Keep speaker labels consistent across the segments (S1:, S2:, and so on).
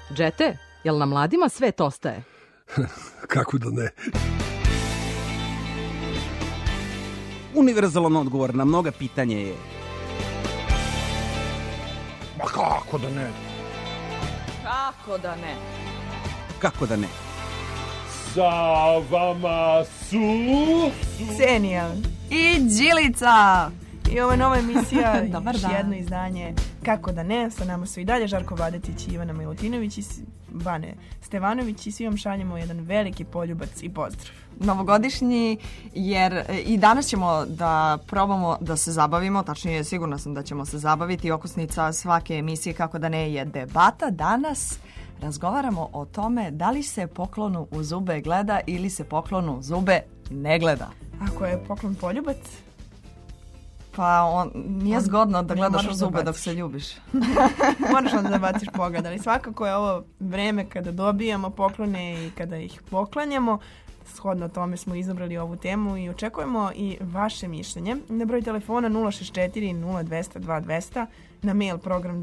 S1: Džete, jel na mladima svet ostaje?
S2: Kako da ne?
S3: Univerzalan odgovor na mnoga pitanja je...
S2: Ma kako da ne?
S1: Kako da ne?
S3: Kako da ne?
S2: Sa vama su...
S4: Ksenija i Đilica. I ovo je nova emisija,
S1: Dobar
S4: još
S1: dan.
S4: jedno izdanje Kako da ne, sa nama su i dalje Žarko Vadetić i Ivana Milutinović i Bane Stevanović i svi vam šaljemo jedan veliki poljubac i pozdrav.
S5: Novogodišnji, jer i danas ćemo da probamo da se zabavimo, tačnije sigurna sam da ćemo se zabaviti. Okosnica svake emisije Kako da ne je debata. Danas razgovaramo o tome da li se poklonu u zube gleda ili se poklonu u zube ne gleda.
S4: Ako je poklon poljubac,
S5: Pa nije zgodno da gledaš
S4: moraš
S5: u zube
S4: da
S5: dok
S4: baciš.
S5: se ljubiš.
S4: moraš onda da baciš pogled, ali svakako je ovo vreme kada dobijamo poklone i kada ih poklanjamo. Shodno tome smo izabrali ovu temu i očekujemo i vaše mišljenje. Na broj telefona 064 0200 2200, na mail program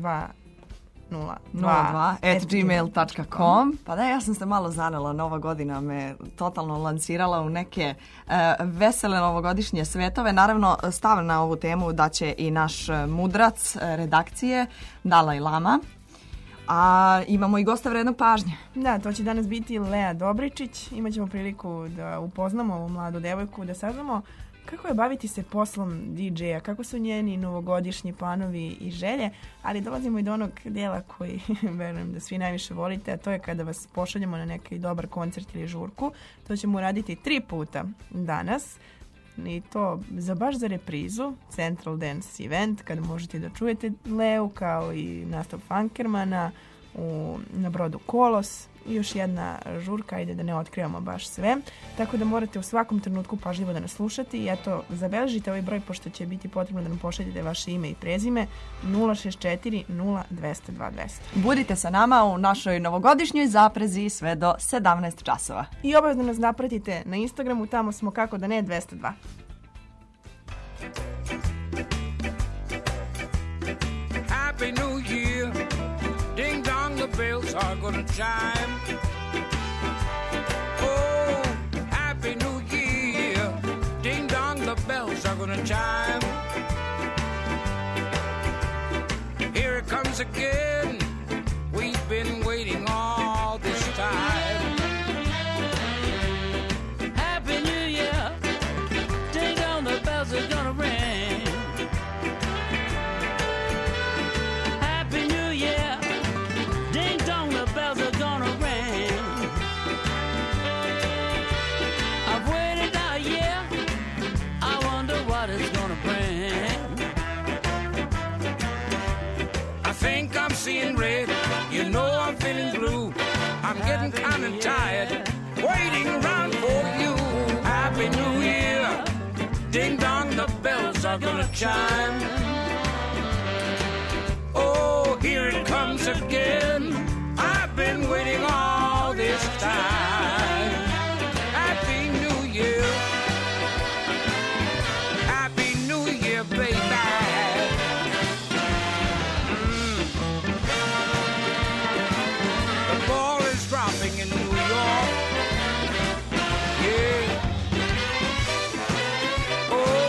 S5: 02@gmail.com. Pa da, ja sam se malo zanela, Nova godina me totalno lansirala u neke vesele novogodišnje svetove. Naravno, stav na ovu temu da će i naš mudrac redakcije, Dalaj Lama. A imamo i gosta vrednog pažnje.
S4: Da, to će danas biti Lea Dobričić. Imaćemo priliku da upoznamo ovu mladu devojku, da saznamo kako je baviti se poslom DJ-a, kako su njeni novogodišnji planovi i želje, ali dolazimo i do onog dijela koji verujem da svi najviše volite, a to je kada vas pošaljemo na neki dobar koncert ili žurku. To ćemo uraditi 3 puta danas. I to baš za reprizu Central Dance Event, kada možete da čujete Leu kao i nastup Funkermana na brodu Kolos i još jedna žurka, ajde da ne otkrivamo baš sve, tako da morate u svakom trenutku pažljivo da nas slušate i eto, zabeležite ovaj broj pošto će biti potrebno da nam pošaljete vaše ime i prezime 064 0200 2200.
S5: Budite sa nama u našoj novogodišnjoj zaprezi sve do 17 časova.
S4: I obavezno nas napratite na Instagramu, tamo smo Kako da ne 202.
S6: Happy New Year. Ding dong, the bells are gonna chime. Oh, Happy New Year. Ding dong, the bells are gonna chime. Here it comes again. We've been waiting all this time.
S7: Happy New Year. Ding dong, the bells are gonna ring. Happy New Year. Ding dong, the bells are gonna ring. I've waited a year. I wonder what it's gonna bring.
S6: I think I'm seeing red. You know I'm feeling blue. I'm getting kind of tired. Waiting around for you. Happy New Year. Ding dong, the bells are gonna chime. Oh, here it comes again. I've been waiting all this time. Happy New Year. Happy New Year, baby. The ball is dropping in New York. Yeah. Oh.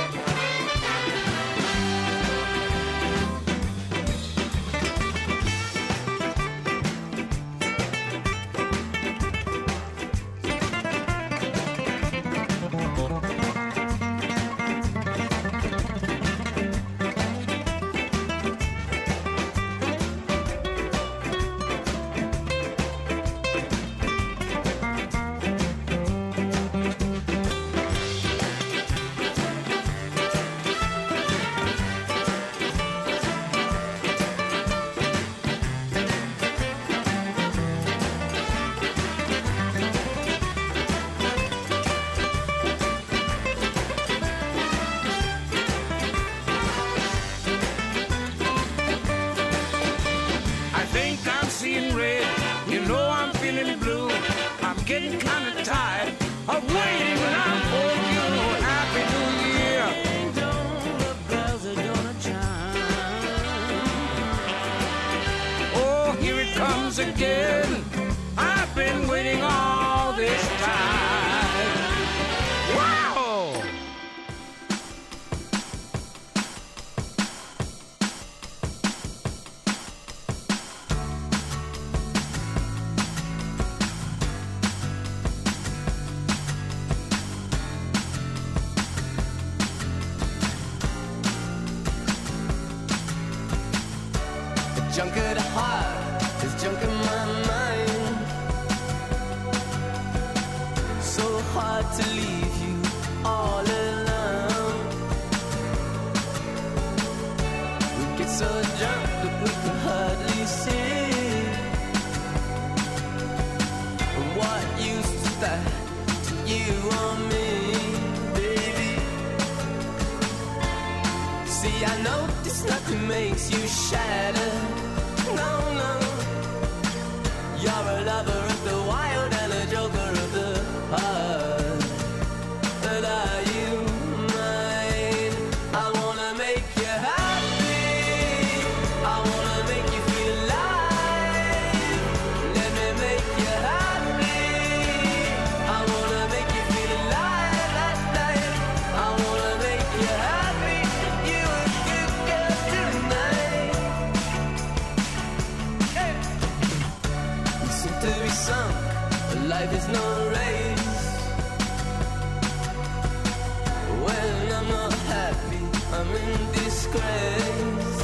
S6: getting kind of tired of waiting around for you. Happy New Year. The bells are gonna chime. Oh, here it comes again. again. I've been waiting all this time. Wow!
S8: Junk of the heart is junk in my mind. So hard to leave you all alone. We get so drunk that we can hardly see. What use is that to you or me, baby? See, I know this nothing makes you shatter. No, no. You're a lover of the wild and a joker of the heart. But are you mine? I wanna make you happy. I wanna make you feel alive. Let me make you happy. I wanna make you feel alive at night. I wanna make you happy. You a good girl tonight. To be sunk, but life is no race. When I'm not happy, I'm in disgrace.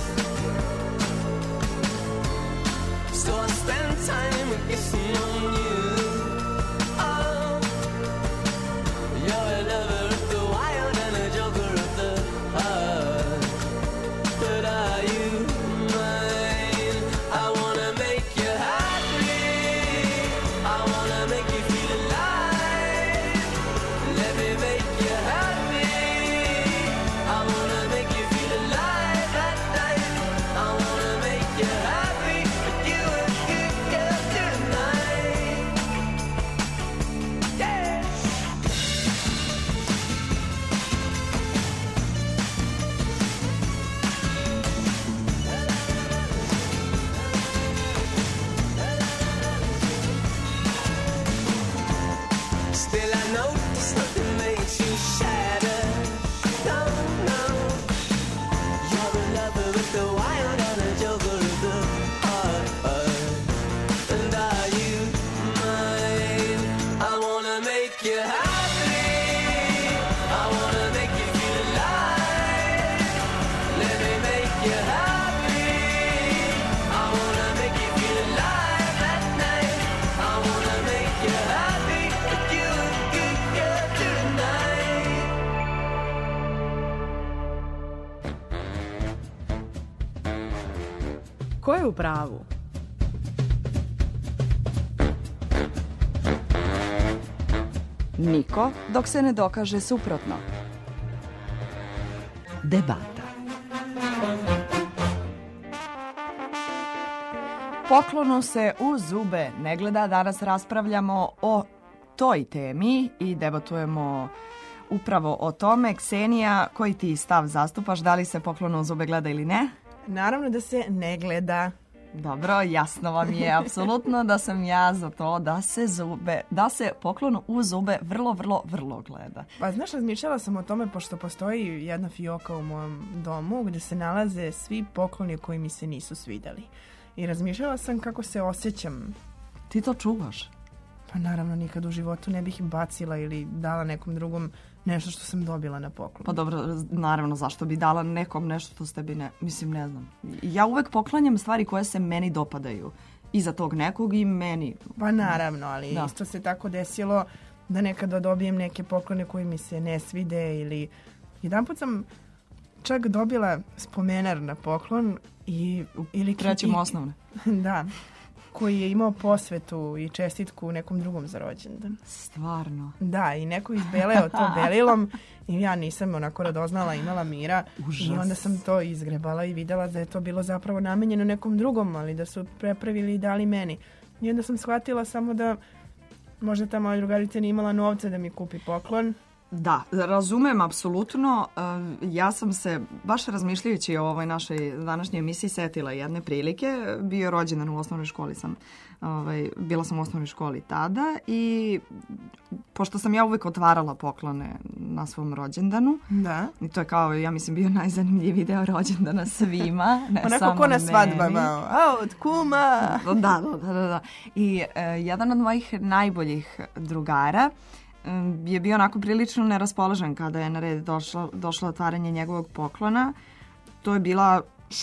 S8: So I spend time kissing on you. Oh, you're a lover of the wild and a joker of the heart. But are you mine? I wanna make you happy. I wanna make you feel alive. Let me make you happy. I wanna make you feel alive at night. I wanna make you happy. You a good girl tonight. Yeah. Still I know something makes you shatter. No, no. You're a lover of the wild and a joker of the heart. And are you mine? I wanna make you happy. I wanna make you feel alive. Let me make you happy. I wanna make you feel alive at night. I wanna make you happy. You a good girl tonight.
S1: Ko je u pravu? Niko, dok se ne dokaže suprotno. Debata.
S5: Poklonu se u zube ne gleda. Danas raspravljamo o toj temi i debatujemo upravo o tome. Ksenija, koji ti stav zastupaš? Da li se poklonu u zube gleda ili ne?
S4: Naravno da se ne gleda.
S5: Dobro, jasno vam je apsolutno da sam ja za to da se poklonu u zube vrlo, vrlo, vrlo gleda.
S4: Pa znaš, razmišljala sam o tome pošto postoji jedna fioka u mom domu gdje se nalaze svi pokloni koji mi se nisu svidjeli. I razmišljala sam kako se osjećam.
S5: Ti to čuvaš?
S4: Pa naravno, nikad u životu ne bih bacila ili dala nekom drugom nešto što sam dobila na poklon.
S5: Pa dobro, naravno, zašto bi dala nekom nešto što s tebi ne... Mislim, ne znam. Ja uvek poklanjam stvari koje se meni dopadaju. I za tog nekog i meni.
S4: Pa naravno, ali
S5: Da.
S4: isto se tako desilo da nekada dobijem neke poklone koji mi se ne svide ili... Jedanput sam čak dobila spomenar na poklon ili
S5: Trećem osnovne.
S4: Da, koji je imao posvetu i čestitku nekom drugom za rođendan.
S5: Stvarno.
S4: Da, i neko izbeleo to belilom i ja nisam onako radoznala, imala mira.
S5: Užas.
S4: I onda sam to izgrebala i vidjela da je to bilo zapravo namenjeno nekom drugom, ali da su prepravili i dali meni. I onda sam shvatila samo da možda ta moja drugarica nije imala novca da mi kupi poklon.
S5: Da, razumem apsolutno. Ja sam se, baš razmišljajući o ovoj našoj današnjoj emisiji, setila jedne prilike. Bio je rođendan u osnovnoj školi bila sam u osnovnoj školi tada i pošto sam ja uvek otvarala poklone na svom rođendanu,
S4: Da.
S5: i to je kao, ja mislim, bio najzanimljiviji deo rođendana svima, ne
S4: Onako
S5: samo
S4: ko na
S5: meni.
S4: svadbama. Od kuma.
S5: Da. I jedan od mojih najboljih drugara je bio onako prilično neraspoložen kada je na red došlo otvaranje njegovog poklona. To je bila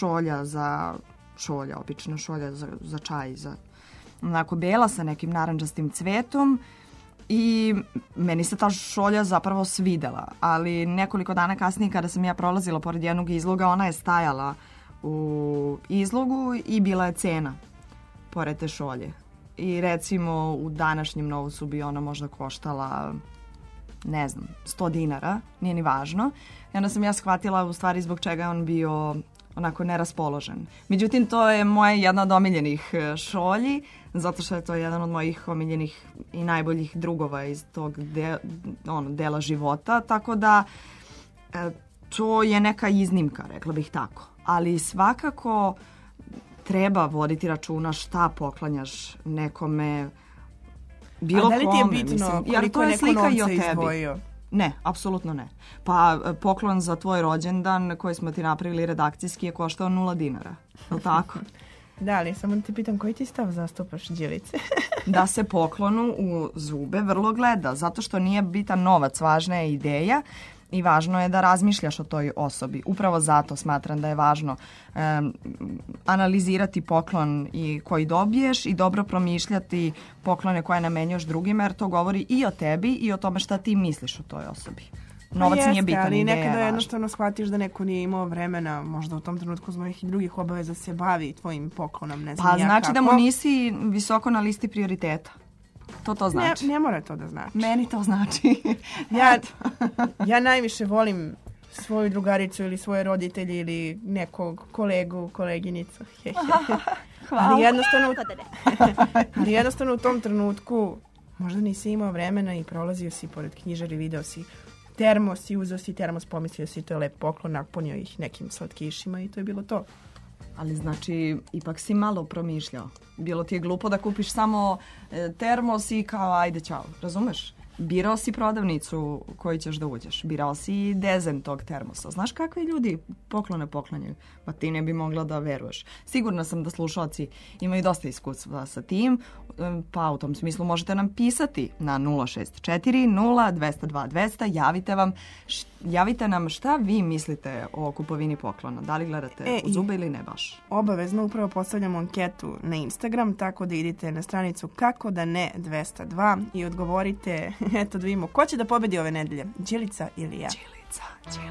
S5: obična šolja za čaj, onako bela sa nekim narandžastim cvetom i meni se ta šolja zapravo svidela, ali nekoliko dana kasnije kada sam ja prolazila pored jednog izloga, ona je stajala u izlogu i bila je cena pored te šolje. I recimo u današnjem novusu bi ona možda koštala, ne znam, 100 dinara, nije ni važno. I onda sam ja shvatila u stvari zbog čega je on bio onako neraspoložen. Međutim, to je moja jedna od omiljenih šolji, zato što je to jedan od mojih omiljenih i najboljih drugova iz tog dela života, tako da to je neka iznimka, rekla bih tako. Ali svakako treba voditi računa šta poklanjaš nekome, bilo kome.
S4: A da li ti je bitno koliko je neko novca izdvojio?
S5: Ne, apsolutno ne. Pa poklon za tvoj rođendan koji smo ti napravili redakcijski je koštao 0 dinara. Je li tako?
S4: Da, ali samo da ti pitam koji ti stav zastupaš, Đilice?
S5: Da se poklonu u zube vrlo gleda, zato što nije bitan novac, važna je ideja i važno je da razmišljaš o toj osobi. Upravo zato smatram da je važno analizirati poklon koji dobiješ i dobro promišljati poklone koje namenjuješ drugima, jer to govori i o tebi i o tome šta ti misliš o toj osobi. Novac nije bitan,
S4: ali
S5: ideja je
S4: nekada
S5: važna.
S4: jednostavno shvatiš da neko nije imao vremena, možda u tom trenutku zbog nekih drugih obaveza se bavi tvojim poklonom, ne znam
S5: Pa
S4: ja
S5: znači
S4: kako.
S5: da mu nisi visoko na listi prioriteta. To znači.
S4: Ne mora to da znači.
S5: Meni to znači.
S4: Ja najviše volim svoju drugaricu ili svoje roditelje ili nekog kolegu, koleginicu.
S5: Hvala.
S4: Ali jednostavno u tom trenutku možda nisi imao vremena i prolazio si pored knjižari, video si termos i uzeo si termos, pomislio si to je lep poklon, napunio ih nekim slatkišima i to je bilo to.
S5: Ali znači, ipak si malo promišljao. Bilo ti je glupo da kupiš samo termos i kao ajde ćao, razumeš? Birao si prodavnicu koju ćeš da uđeš. Birao si dezen tog termosa. Znaš kakvi ljudi poklone poklanjaju? Pa ti ne bi mogla da veruješ. Sigurna sam da slušalci imaju dosta iskustva sa tim, pa u tom smislu možete nam pisati na 064 0 202 200. Javite nam šta vi mislite o kupovini poklona. Da li gledate u zube ili ne baš?
S4: Obavezno upravo postavljamo anketu na Instagram, tako da idite na stranicu Kako da ne 202 i odgovorite, eto da vidimo ko će da pobedi ove nedelje, Đilica ili ja.
S5: Đilica.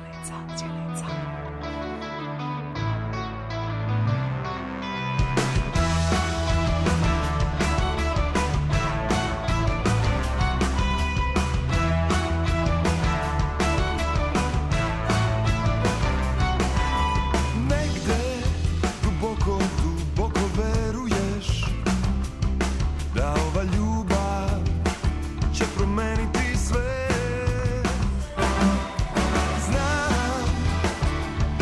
S9: Duboko veruješ da ova ljubav će promeniti sve. Znam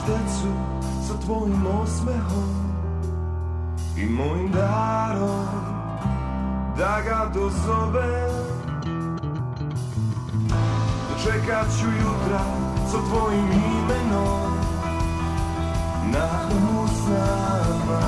S9: srcu sa tvojim osmehom i mojim darom da ga dozovem. Dočekat ću jutra sa tvojim imenom nakon usnama.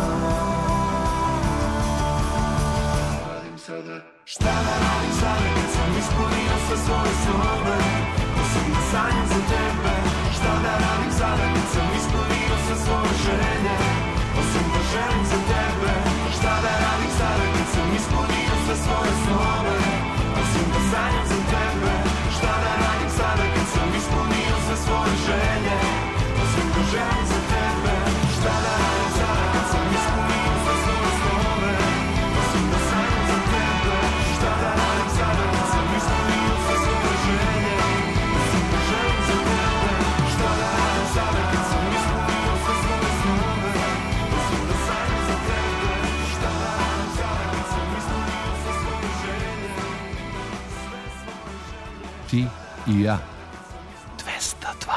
S9: Šta da radim sada kad sam ispunio sve svoje snove, osim da sanjam za tebe. Šta da radim sada kad sam ispunio sve svoje želje, osim da želim za tebe. Šta da radim sada kad sam ispunio sve svoje snove, osim da sanjam za tebe. Šta da radim sada kad sam ispunio sve svoje želje, osim da želim za tebe. Šta da radim sada kad sam ispunio sve svoje snove, osim da sanjam za tebe. Šta da radim sada kad sam ispunio sve svoje želje, osim da želim za tebe. Šta da radim sada kad sam ispunio sve svoje snove, osim da sanjam za tebe. Šta da radim sada kad sam ispunio sve svoje želje.
S2: Ti i ja. 202.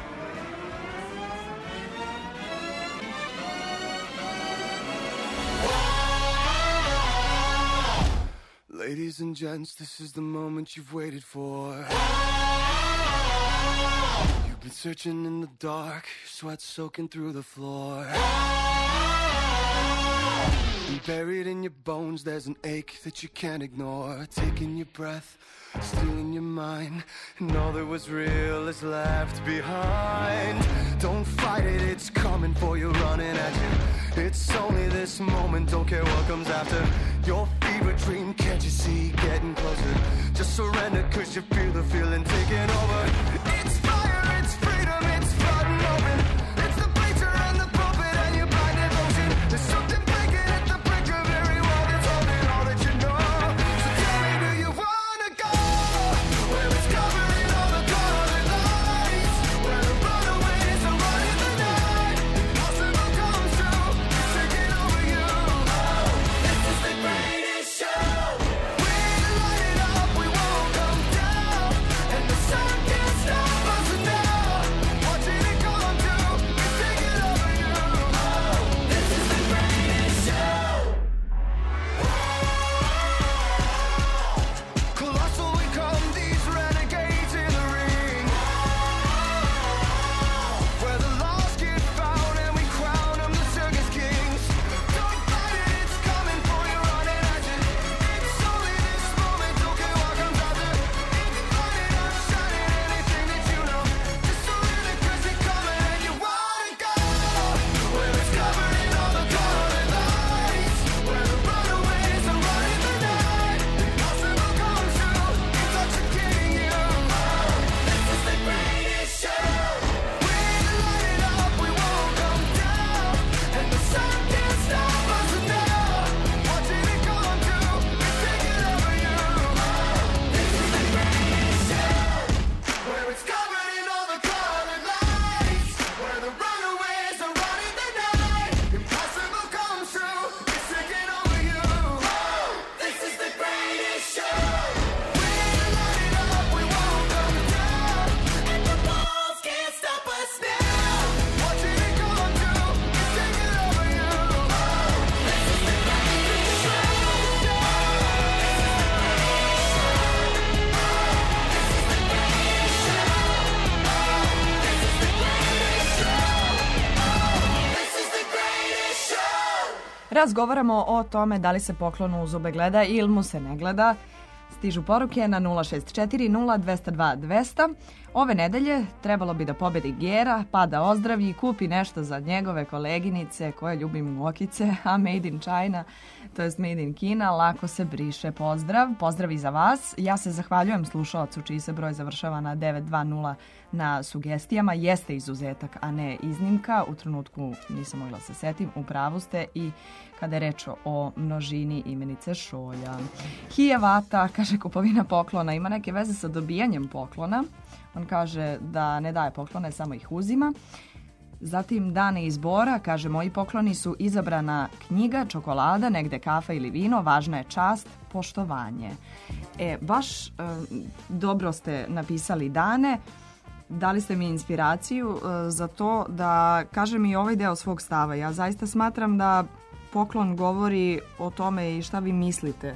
S9: Ladies and gents, this is the moment you've waited for. You've been searching in the dark, your sweat soaking through the floor. And buried in your bones, there's an ache that you can't ignore. Taking your breath, stealing your mind, and all that was real is left behind. Don't fight it, it's coming for you, running at you. It's only this moment, don't care what comes after. Your fever dream, can't you see, getting closer. Just surrender, cause you feel the feeling taking over. It's fire, it's freedom, it's flooding open. It's the bleacher and the pulpit and your blind devotion. There's something breaking at the brink of every wall that's holding all that you know. So tell me, do you wanna go where it's covered in all the colored lights, where the runaways are running the night? Impossible comes true, it's taking over you. This is the greatest show. We light it up, we won't come down, and the sun can't stop us now. Watching it come true, it's taking over you. This is the greatest show. Colossal we come, these renegades in the ring, where the lost get found and we crown them the circus kings. Don't fight it, it's coming for you, running at you. It's only this moment, don't care what comes after. It's burning up, shining anything that you know. Just surrender, cause you're coming and you wanna go where it's covered in all the colored lights, where the runaways are running the night. Impossible comes true, it's what you're getting you. This is the greatest show. We light it up, we won't come down, and the sun can't stop us now. Watching it come true, it's taking over you. This is the greatest show, where it's covered in all the colored lights, where the runaways are running the night. Impossible comes true, it's taking over you. This is the greatest show. We light it up, we won't come down, and the walls can't stop us now. Watching it come true, it's taking over you. This is the greatest show. This is the greatest show.
S5: Razgovaramo o tome da li se poklonu u zube gleda ili mu se ne gleda. Stižu poruke na 064 0202 200. Ove nedelje trebalo bi da pobedi Gera, pa da ozdravi i kupi nešto za njegove koleginice koje ljubi mokice, a Made in China, to jest Made in Kina, lako se briše. Pozdrav, pozdrav i za vas. Ja se zahvaljujem slušaocu čiji se broj završava na 920 na sugestijama. Jeste izuzetak, a ne iznimka. U trenutku nisam mogla se setim, u pravu ste i kada je reč o množini imenice šolja. Hijevata, kaže, kupovina poklona ima neke veze sa dobijanjem poklona. On kaže da ne daje poklone, samo ih uzima. Zatim dane izbora, kaže, moji pokloni su izabrana knjiga, čokolada, negde kafa ili vino, važna je čast, poštovanje. Baš dobro ste napisali dane. dali ste mi inspiraciju za to da kažem i ovaj deo svog stava. Ja zaista smatram da poklon govori o tome i šta vi mislite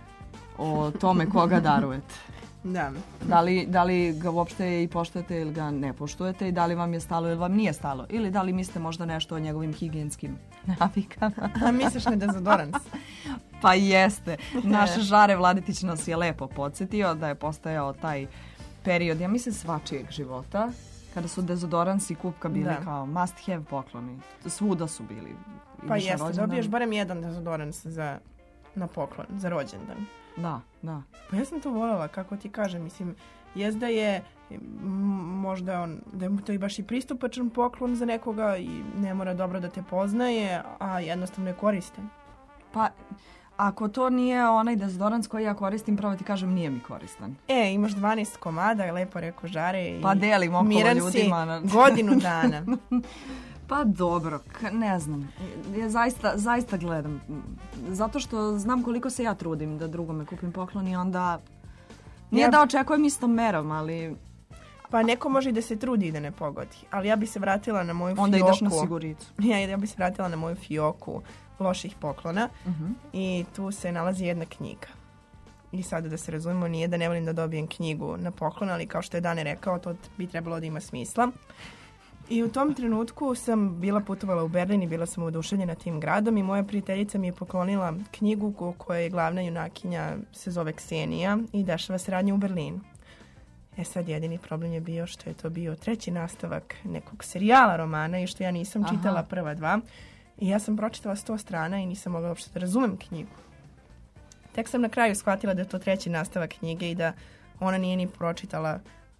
S5: o tome koga darujete.
S4: Da.
S5: Da li ga uopšte i poštujete ili ga ne poštujete i da li vam je stalo ili vam nije stalo. Ili da li mislite možda nešto o njegovim higijenskim navikama.
S4: A misliš na dezodorans?
S5: Pa jeste. Naš Žare Vladetić nas je lepo podsjetio da je postojao taj period, ja mislim, svačijeg života, kada su dezodorans i kupka bili kao must have pokloni. Svuda su bili.
S4: Pa jeste, dobiješ barem jedan dezodorans na poklon, za rođendan.
S5: Da.
S4: Pa ja sam to voljela, kako ti kažem, mislim, jest da je možda da je to i baš i pristupačan poklon za nekoga i ne mora dobro da te poznaje, a jednostavno je koristan.
S5: Pa, ako to nije onaj dezodorans koji ja koristim, pravo ti kažem, nije mi koristan.
S4: Imaš 12 komada, lepo rekao Žare. I
S5: pa delim okolo
S4: miran
S5: ljudima.
S4: Si godinu dana.
S5: Pa dobro, ne znam. Ja zaista gledam. Zato što znam koliko se ja trudim da drugome kupim poklon i onda... Nije da očekujem istom merom, ali...
S4: Pa neko može i da se trudi i da ne pogodi. Ali ja bi se vratila na moju
S5: onda
S4: fioku.
S5: Onda ideš na siguricu.
S4: Ja bi se vratila na moju fioku loših poklona. I tu se nalazi jedna knjiga. I sada da se razumemo, nije da ne volim da dobijem knjigu na poklon, ali kao što je Dane rekao, to bi trebalo da ima smisla. I u tom trenutku sam putovala u Berlin i bila sam oduševljena tim gradom i moja prijateljica mi je poklonila knjigu koja je glavna junakinja, se zove Ksenija i dešava se radnje u Berlinu. Sad jedini problem je bio što je to bio 3. nastavak nekog serijala romana i što ja nisam čitala prva 2. I ja sam pročitala 100 strana i nisam mogla uopšte da razumem knjigu. Tek sam na kraju shvatila da je to 3. nastavak knjige i da ona nije ni pročitala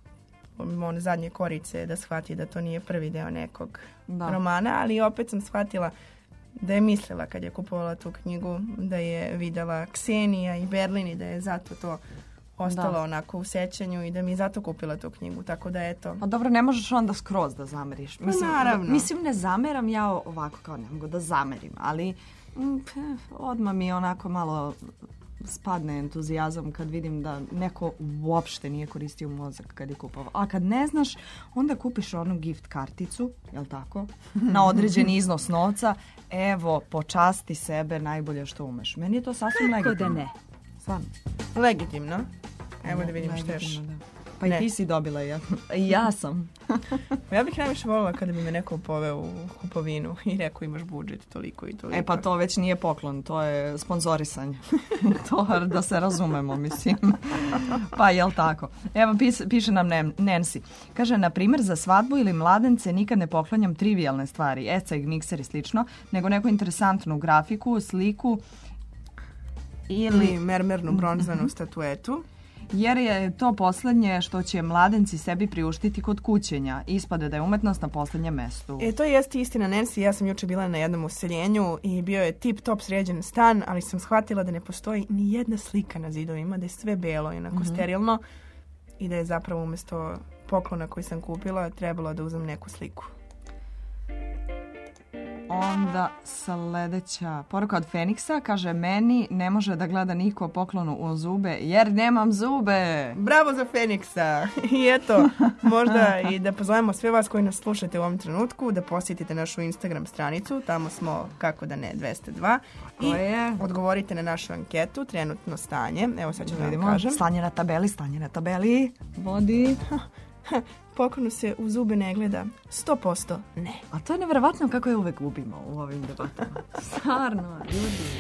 S4: one zadnje korice da shvati da to nije prvi deo nekog romana, ali opet sam shvatila da je mislila kad je kupovala tu knjigu, da je videla Ksenija i Berlin i da je zato to ostalo onako u sećanju i da mi je zato kupila tu knjigu, tako da eto.
S5: Pa dobro, ne možeš onda skroz da zameriš.
S4: Naravno.
S5: Mislim, ne zameram ja ovako kao ne mogu da zamerim, ali odmah mi onako malo spadne entuzijazam kad vidim da neko uopšte nije koristio mozak kad je kupovao. A kad ne znaš, onda kupiš onu gift karticu, jel tako? Na određeni iznos novca. Evo, počasti sebe najbolje što umeš. Meni je to sasvim legitimno.
S1: Kako da ne?
S5: Stvarno.
S4: Legitimno. Evo da vidim što još.
S5: Pa i ti si dobila i ja sam.
S4: Ja bih najviše voljela kada bi me neko poveo u kupovinu i rekao imaš budžet toliko i toliko.
S5: Pa to već nije poklon, to je sponzorisanje. To da se razumemo, mislim. Pa jel tako? Evo piše nam Nancy. Kaže, na primjer, za svadbu ili mladence nikad ne poklanjam trivialne stvari, eceg, mikser i slično, nego neku interesantnu grafiku, sliku ili
S4: mermernu bronzanu statuetu.
S5: Jer je to poslednje što će mladenci sebi priuštiti kod kućenja. Ispade da je umetnost na poslednjem mestu.
S4: To jeste istina, Nancy. Ja sam juče bila na jednom useljenju i bio je tip-top sređen stan, ali sam shvatila da ne postoji ni jedna slika na zidovima, da je sve belo i onako sterilno i da je zapravo umjesto poklona koji sam kupila trebalo da uzmem neku sliku.
S5: Onda sledeća poruka od Feniksa, kaže, meni ne može da gleda niko poklonu u zube jer nemam zube.
S4: Bravo za Feniksa. I eto, možda i da pozovemo sve vas koji nas slušate u ovom trenutku da posjetite našu Instagram stranicu, tamo smo kako da ne 202 i odgovorite na našu anketu, trenutno stanje. Evo sad ću da vam kažem.
S5: Stanje na tabeli, vodi.
S4: Poklonu se u zube ne gleda. 100% ne.
S5: A to je nevjerovatno kako je uvek gubimo u ovim debatama. Stvarno, ljudi.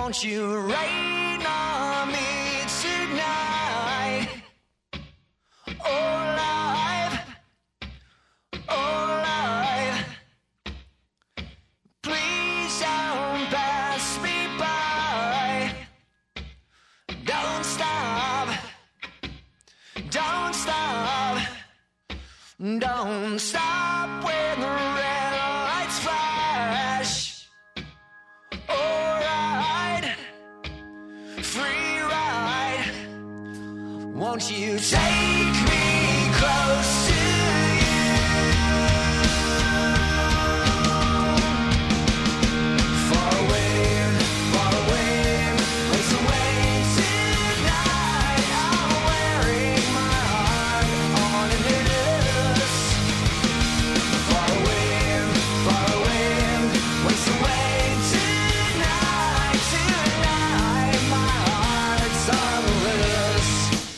S8: Won't you rain on me tonight? Oh, life, oh, life. Please don't pass me by. Don't stop. Don't stop. Don't stop when the red lights flash. Alright, free ride. Won't you take me close to you? Far away, ways away tonight. I'm wearing my heart on a necklace. Far away, ways away tonight. Tonight, my heart's on the loose.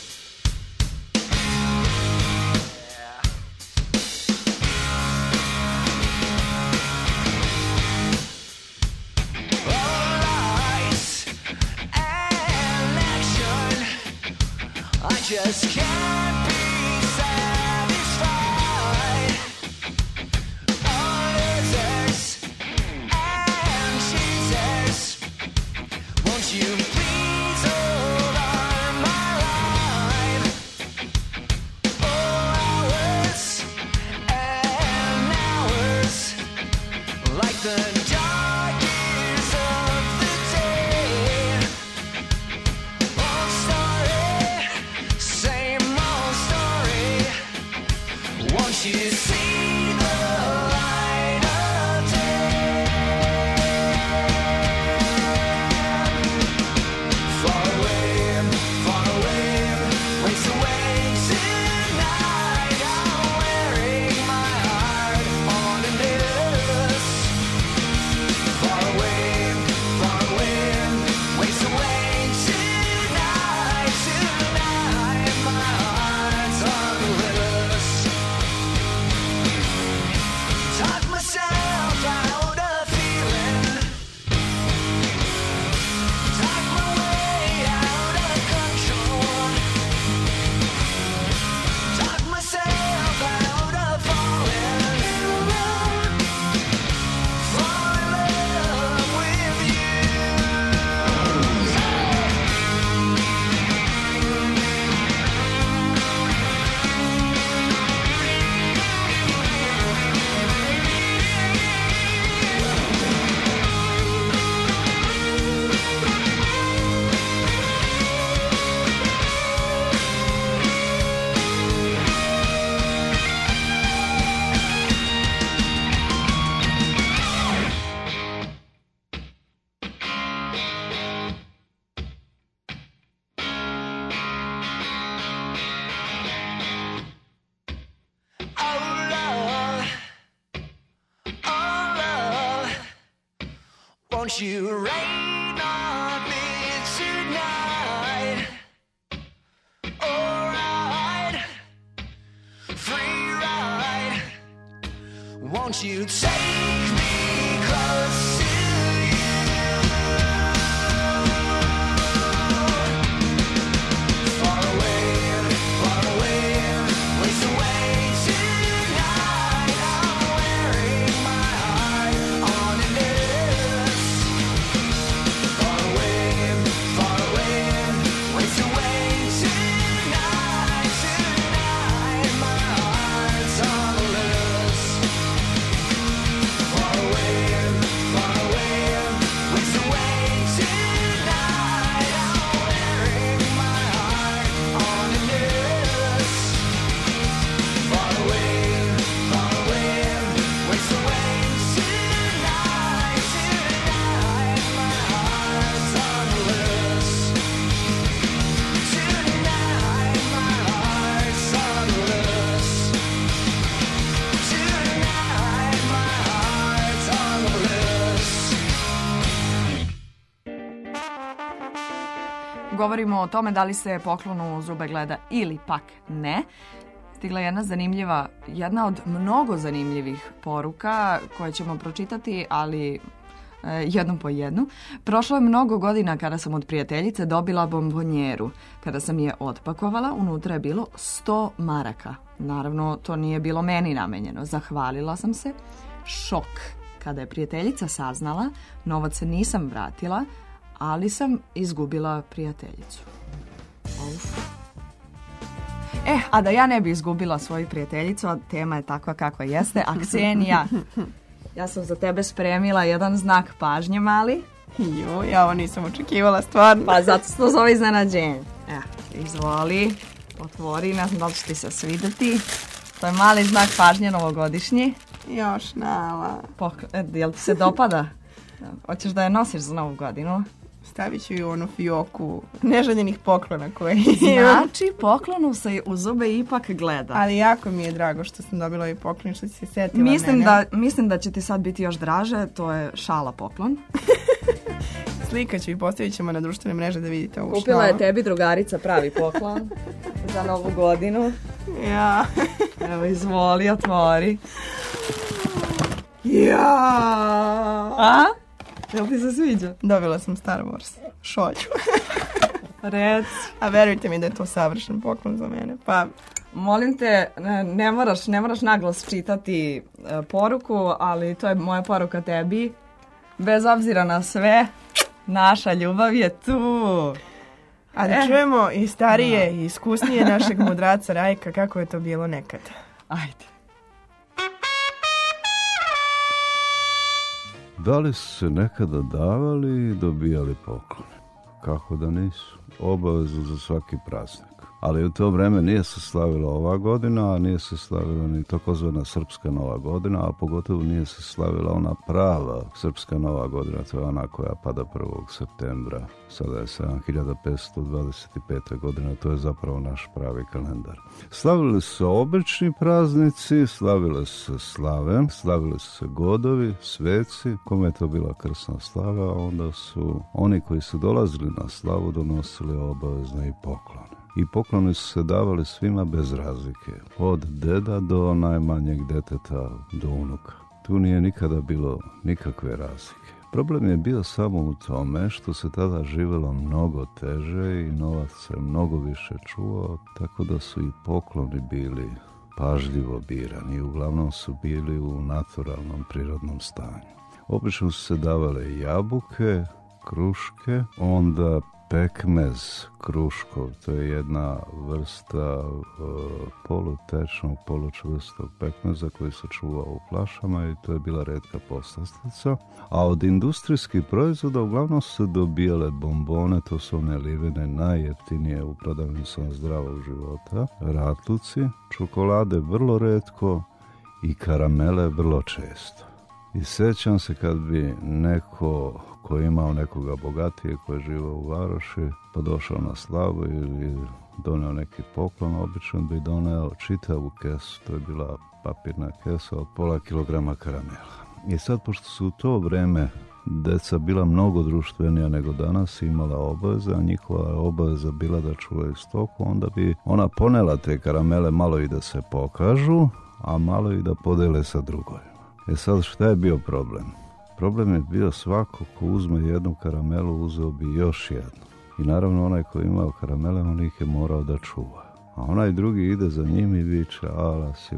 S8: All lights and action, I just can't be satisfied. All losers and cheaters, won't you please hold on my line? Oh, hours and hours, like the dark years of the day. Old story, same old story. Won't you see the light of day? Far away, ways away tonight. I'm wearing my heart on a necklace. Far away, ways away tonight. Tonight, my heart's on the loose. Talk myself out of feeling. Talk my way out of control. Talk myself out of falling in love. Fall in love with you. Oh love, won't you rain on me tonight? Alright, free ride. Won't you take me close to you? Far away, ways away tonight. I'm wearing my heart on a necklace. Far away, ways away tonight. Tonight, my heart's on the loose. Far away, ways away tonight. I'm wearing my heart on a necklace. Far away, ways away tonight. Tonight, my heart's on the loose. Tonight, my heart's on the loose. Tonight, my heart's on the loose.
S5: Govorimo o tome da li se poklonu u zube gleda ili pak ne. Stigla je jedna od mnogo zanimljivih poruka koje ćemo pročitati, ali jednu po jednu. Prošlo je mnogo godina kada sam od prijateljice dobila bombonjeru. Kada sam je otpakovala, unutra je bilo 100 maraka. Naravno, to nije bilo meni namenjeno. Zahvalila sam se. Šok. Kada je prijateljica saznala, novac nisam vratila, ali sam izgubila prijateljicu. A da ja ne bi izgubila svoju prijateljicu, a tema je takva kakva jeste, a Ksenija, ja sam za tebe spremila jedan znak pažnje mali.
S4: Ja ovo nisam očekivala, stvarno.
S5: Pa zato se to zove iznenađenje. Izvoli, otvori, ne znam da li će ti se svidjeti. To je mali znak pažnje novogodišnji.
S4: Još nala.
S5: Jel ti se dopada? Hoćeš da je nosiš za novu godinu?
S4: Stavit ću i onu fioku neželjenih poklona koje
S5: Znači, poklonu se u zube ipak gleda.
S4: Ali jako mi je drago što sam dobila ovaj poklon, što si se setila mene.
S5: Mislim da će ti sad biti još draže, to je šala poklon.
S4: Slikat ću i postavit ćemo na društvene mreže da vidite ovu
S5: Kupila
S4: šalu.
S5: je tebi drugarica pravi poklon za novu godinu.
S4: Ja.
S5: Evo, izvoli, otvori.
S4: Ja.
S5: A? Jel ti se sviđa?
S4: Dobila sam Star Wars šolju.
S5: Reci.
S4: A verujte mi da je to savršen poklon za mene. Pa,
S5: molim te, ne moraš naglas čitati poruku, ali to je moja poruka tebi. Bez obzira na sve, naša ljubav je tu.
S4: A da čujemo i starije i iskusnije našeg mudraca Rajka kako je to bilo nekad.
S5: Ajde.
S2: Da li su se nekada davali i dobijali poklone? Kako da nisu? Obavezu za svaki praznik. Ali u to vreme nije se slavila ova godina, a nije se slavila ni takozvana srpska nova godina, a pogotovo nije se slavila ona prava srpska nova godina, to je ona koja pada 1. septembra. Sada je 7525. godina, to je zapravo naš pravi kalendar. Slavili su se obični praznici, slavile su se slave, slavili su se godovi, sveci, kome je to bila krsna slava, onda su oni koji su dolazili na slavu donosili obavezne i poklone. I pokloni su se davali svima bez razlike, od deda do najmanjeg deteta do unuka. Tu nije nikada bilo nikakve razlike. Problem je bio samo u tome što se tada živjelo mnogo teže i novac se mnogo više čuvao, tako da su i pokloni bili pažljivo birani i uglavnom su bili u naturalnom prirodnom stanju. Obično su se davale jabuke, kruške, onda pekmez kruškov, to je jedna vrsta polutečnog, polučvrstog pekmeza koji se čuva u flašama i to je bila retka poslastica. A od industrijskih proizvoda uglavnom su se dobijale bombone, to su one livine najjeftinije u prodavnicama zdravog života, ratluci, čokolade vrlo retko i karamele vrlo često. I sjećam se kad bi neko ko je imao nekoga bogatije, koji je živao u varoši, pa došao na slavu ili doneo neki poklon, obično bi doneo čitavu kesu, to je bila papirna kesa od pola kilograma karamela. I sad, pošto su u to vreme deca bila mnogo društvenija nego danas, imala obaveza, a njihova je obaveza bila da čuvaju stoku, onda bi ona ponela te karamele malo i da se pokažu, a malo i da podele sa drugojima. Sad, šta je bio problem? Problem je bio svako ko uzme jednu karamelu, uzeo bi još jednu. I naravno onaj ko imao karamele, on ih je morao da čuva. A onaj drugi ide za njim i viče, ala si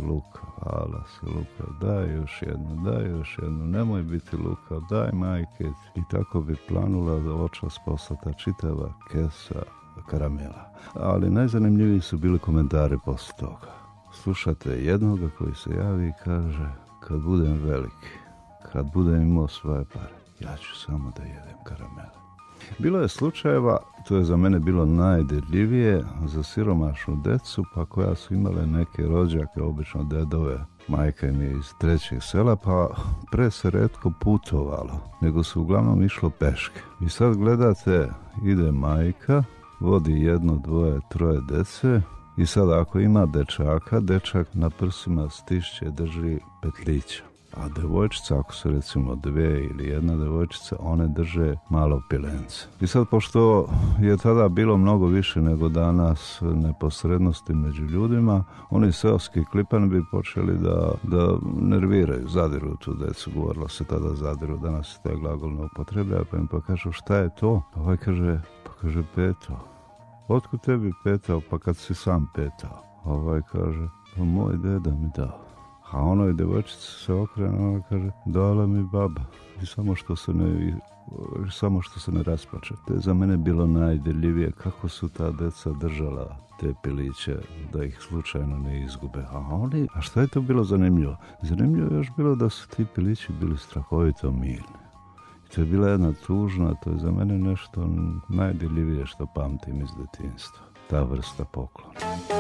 S2: Luka, daj još jednu, nemoj biti Luka, daj majke. I tako bi planula da očas poslata čitava kesa karamela. Ali najzanimljiviji su bili komentari posle toga. Slušate jednoga koji se javi i kaže, kad budem veliki, kad budem imao svoje pare, ja ću samo da jedem karamele. Bilo je slučajeva, to je za mene bilo najdirljivije, za siromašnu decu, pa koja su imale neke rođake, obično dedove. Majka im je iz trećeg sela, pa pre se retko putovalo, nego se uglavnom išlo peške. I sad gledate, ide majka, vodi 1, 2, 3 dece, i sad ako ima dečaka, dečak na prsima stišće, drži petlića. A devojčica, ako su recimo dve ili jedna devojčica, one drže malo pilence. I sad, pošto je tada bilo mnogo više nego danas neposrednosti među ljudima, oni seoski klipani bi počeli da nerviraju, zadiru tu decu. Govorilo se tada zadiru, danas se taj glagol ne upotrebljava, pa im pa kažu šta je to? Pa ovaj kaže petao. Otkud tebi petao, pa kad si sam petao? Ovaj kaže, pa moj deda mi dao. A onoj devojčici se okrene, ona kaže, dala mi baba. I samo što se ne rasplače. To je za mene bilo najdirljivije kako su ta deca držala te piliće da ih slučajno ne izgube. A šta je to bilo zanimljivo? Zanimljivo je još bilo da su ti pilići bili strahovito mirni. I to je bila jedna tužna, to je za mene nešto najdirljivije što pamtim iz detinjstva. Ta vrsta poklona.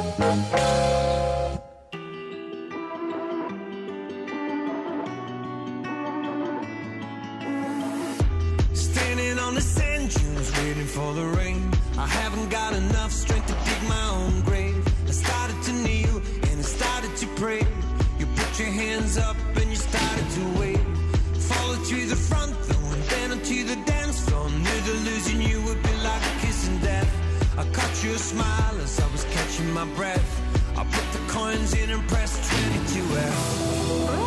S8: Waiting for the rain. I haven't got enough strength to dig my own grave. I started to kneel and I started to pray. You put your hands up and you started to wave. Followed to the front though and then onto the dance floor. Knew that losing you would be like a kiss in death. I caught your smile as I was catching my breath. I put the coins in and pressed 22F.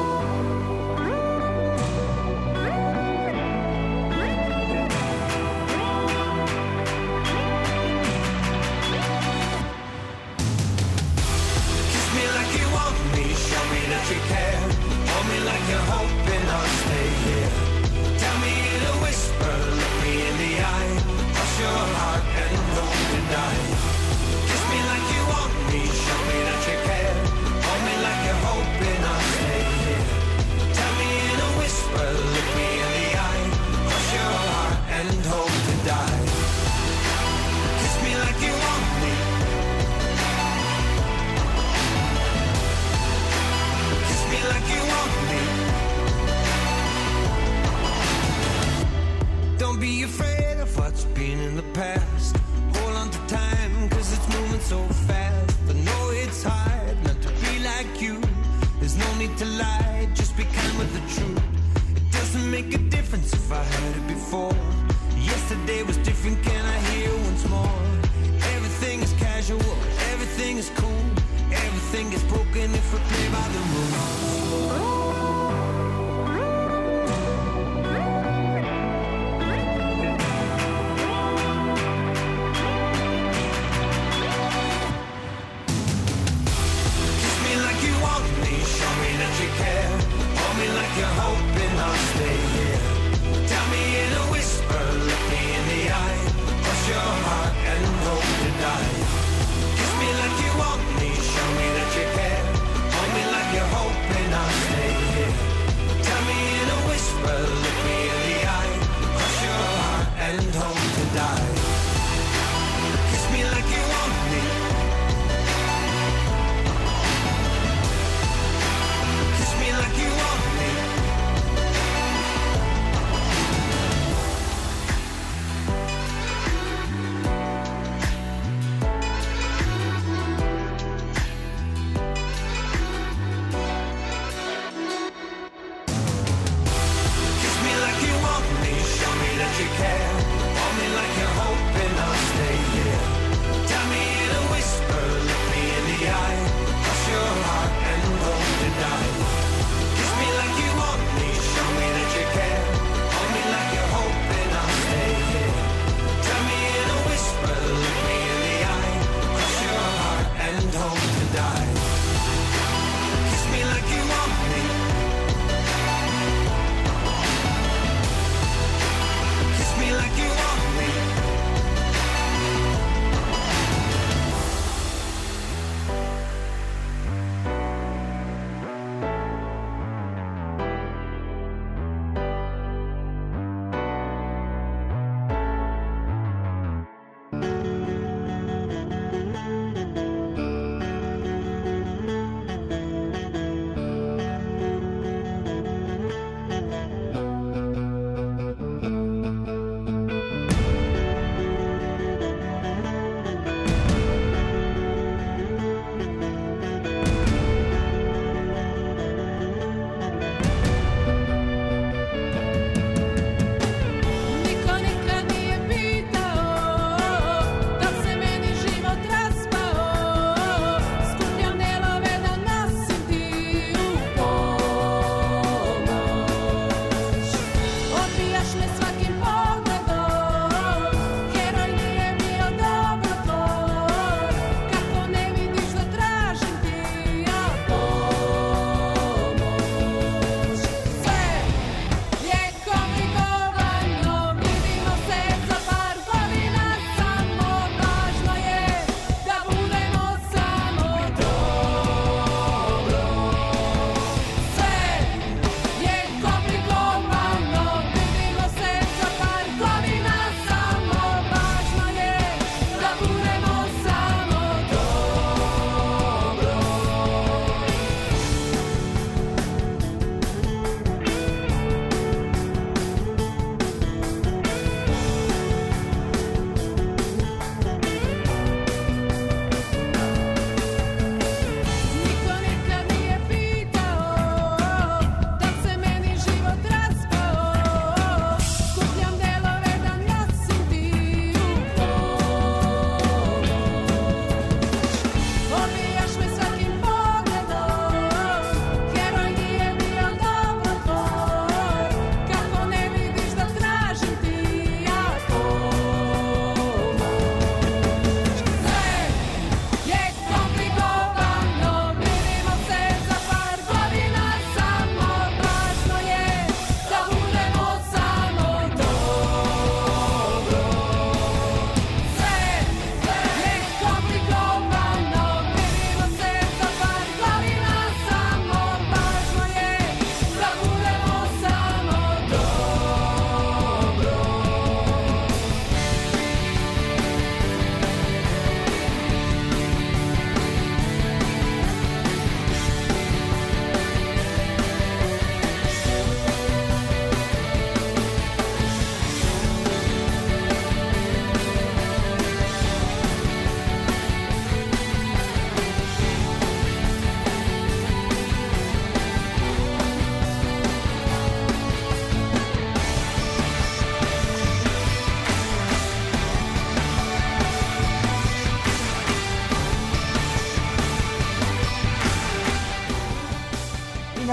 S8: You care, hold me like you're hoping I'll stay here. Tell me in a whisper, look me in the eye. Cross your heart and hope to die. Kiss me like you want me, show me that you care. Hold me like you're hoping I'll stay here. Tell me in a whisper, look me in the eye. Cross your heart and hope to die. Kiss me like you want me. Like you want me. Don't be afraid of what's been in the past. Hold on to time, cause it's moving so fast. I know it's hard not to be like you. There's no need to lie, just be kind with the truth. It doesn't make a difference if I heard it before. Yesterday was different, can I hear once more? Everything is casual, everything is cool. Everything is broken if we play by the rules. Kiss me like you want me, show me that you care. Hold me like you're hoping I'll stay here. Tell me in a whisper, look me in the eye. Cross your heart and hope to die. Kiss me like you want me, show me that you care. Hold me like you're hoping I'll stay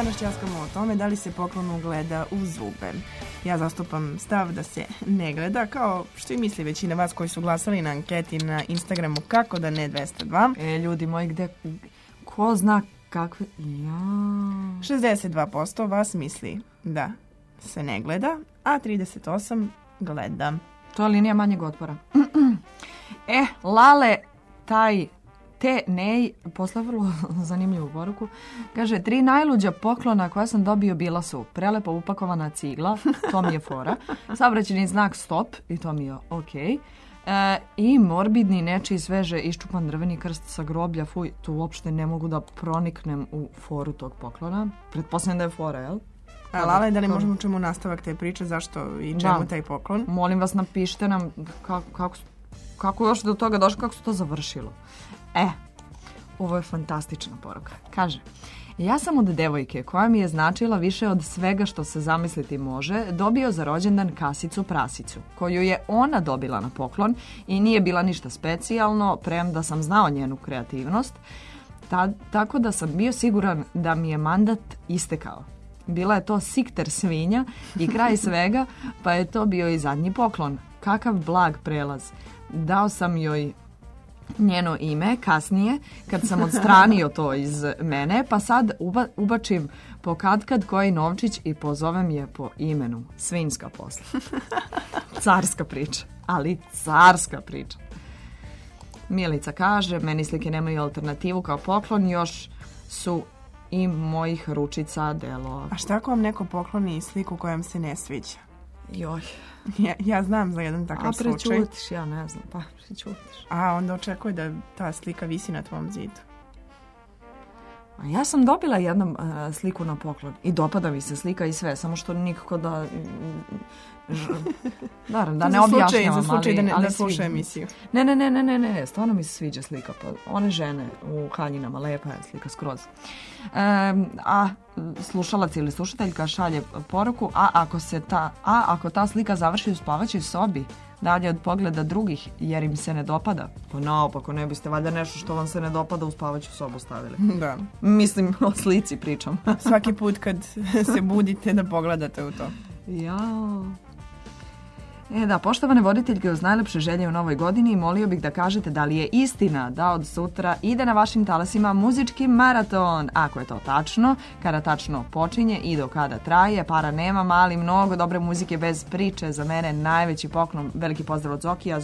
S4: danas ćaskamo o tome da li se poklon gleda u zube. Ja zastupam stav da se ne gleda, kao što i misli većina vas koji su glasali na anketi na Instagramu Kako da ne 202.
S5: Ljudi moji, ko zna kakve...
S4: 62% vas misli da se ne gleda, a 38% gleda.
S5: To je linija manjeg otpora. Lale, te nej, posle vrlo zanimljivu poruku, kaže, 3 najluđa poklona koja sam dobio bila su prelepo upakovana cigla, to mi je fora, saobraćajni znak stop, i to mi je okej, i morbidni nečiji sveže iščupan drveni krst sa groblja, fuj, tu uopšte ne mogu da proniknem u foru tog poklona. Pretpostavljam da je fora, jel?
S4: A Lale, da li možemo čemu nastavak te priče, zašto i čemu taj poklon?
S5: Molim vas, napišite nam kako još do toga došlo, kako se to završilo. Ovo je fantastična poruka. Kaže, ja sam od devojke koja mi je značila više od svega što se zamisliti može, dobio za rođendan kasicu prasicu, koju je ona dobila na poklon i nije bila ništa specijalno, premda sam znao njenu kreativnost, tako da sam bio siguran da mi je mandat istekao. Bila je to sikter svinja i kraj svega, pa je to bio i zadnji poklon. Kakav blag prelaz. Dao sam joj njeno ime kasnije, kad sam odstranio to iz mene, pa sad ubačim po katkad koji novčić i pozovem je po imenu. Svinjska posla. Carska priča. Ali carska priča. Milica kaže, meni slike nemaju alternativu kao poklon, još su i mojih ručica delo.
S4: A šta ako vam neko pokloni sliku koja vam se ne sviđa?
S5: Joj.
S4: Ja znam za jedan takav slučaj.
S5: A prećutiš, ja ne znam, pa prećutiš.
S4: A onda očekuje da ta slika visi na tvom zidu.
S5: A ja sam dobila jednom sliku na poklon i dopada mi se slika i sve, samo što nikako da... Naravno, da ne objašnjavam,
S4: za slučaj da
S5: ali
S4: sluša emisiju.
S5: Ne, stvarno mi se sviđa slika. Pa one žene u haljinama, lepa je slika skroz. A slušalac ili slušateljka šalje poruku, ako ta slika završi u spavaćoj sobi, dalje od pogleda drugih, jer im se ne dopada. Pa naopako, ne biste valjda nešto što vam se ne dopada u spavaću sobu stavili.
S4: Da.
S5: Mislim, o slici pričam.
S4: Svaki put kad se budite da pogledate u to.
S5: Jao. Da, poštovane voditeljke, uz najlepše želje u novoj godini, molio bih da kažete da li je istina da od sutra ide na vašim talasima muzički maraton. Ako je to tačno, kada tačno počinje i do kada traje, para nema, ali mnogo dobre muzike bez priče. Za mene najveći poklon, veliki pozdrav od Zokija.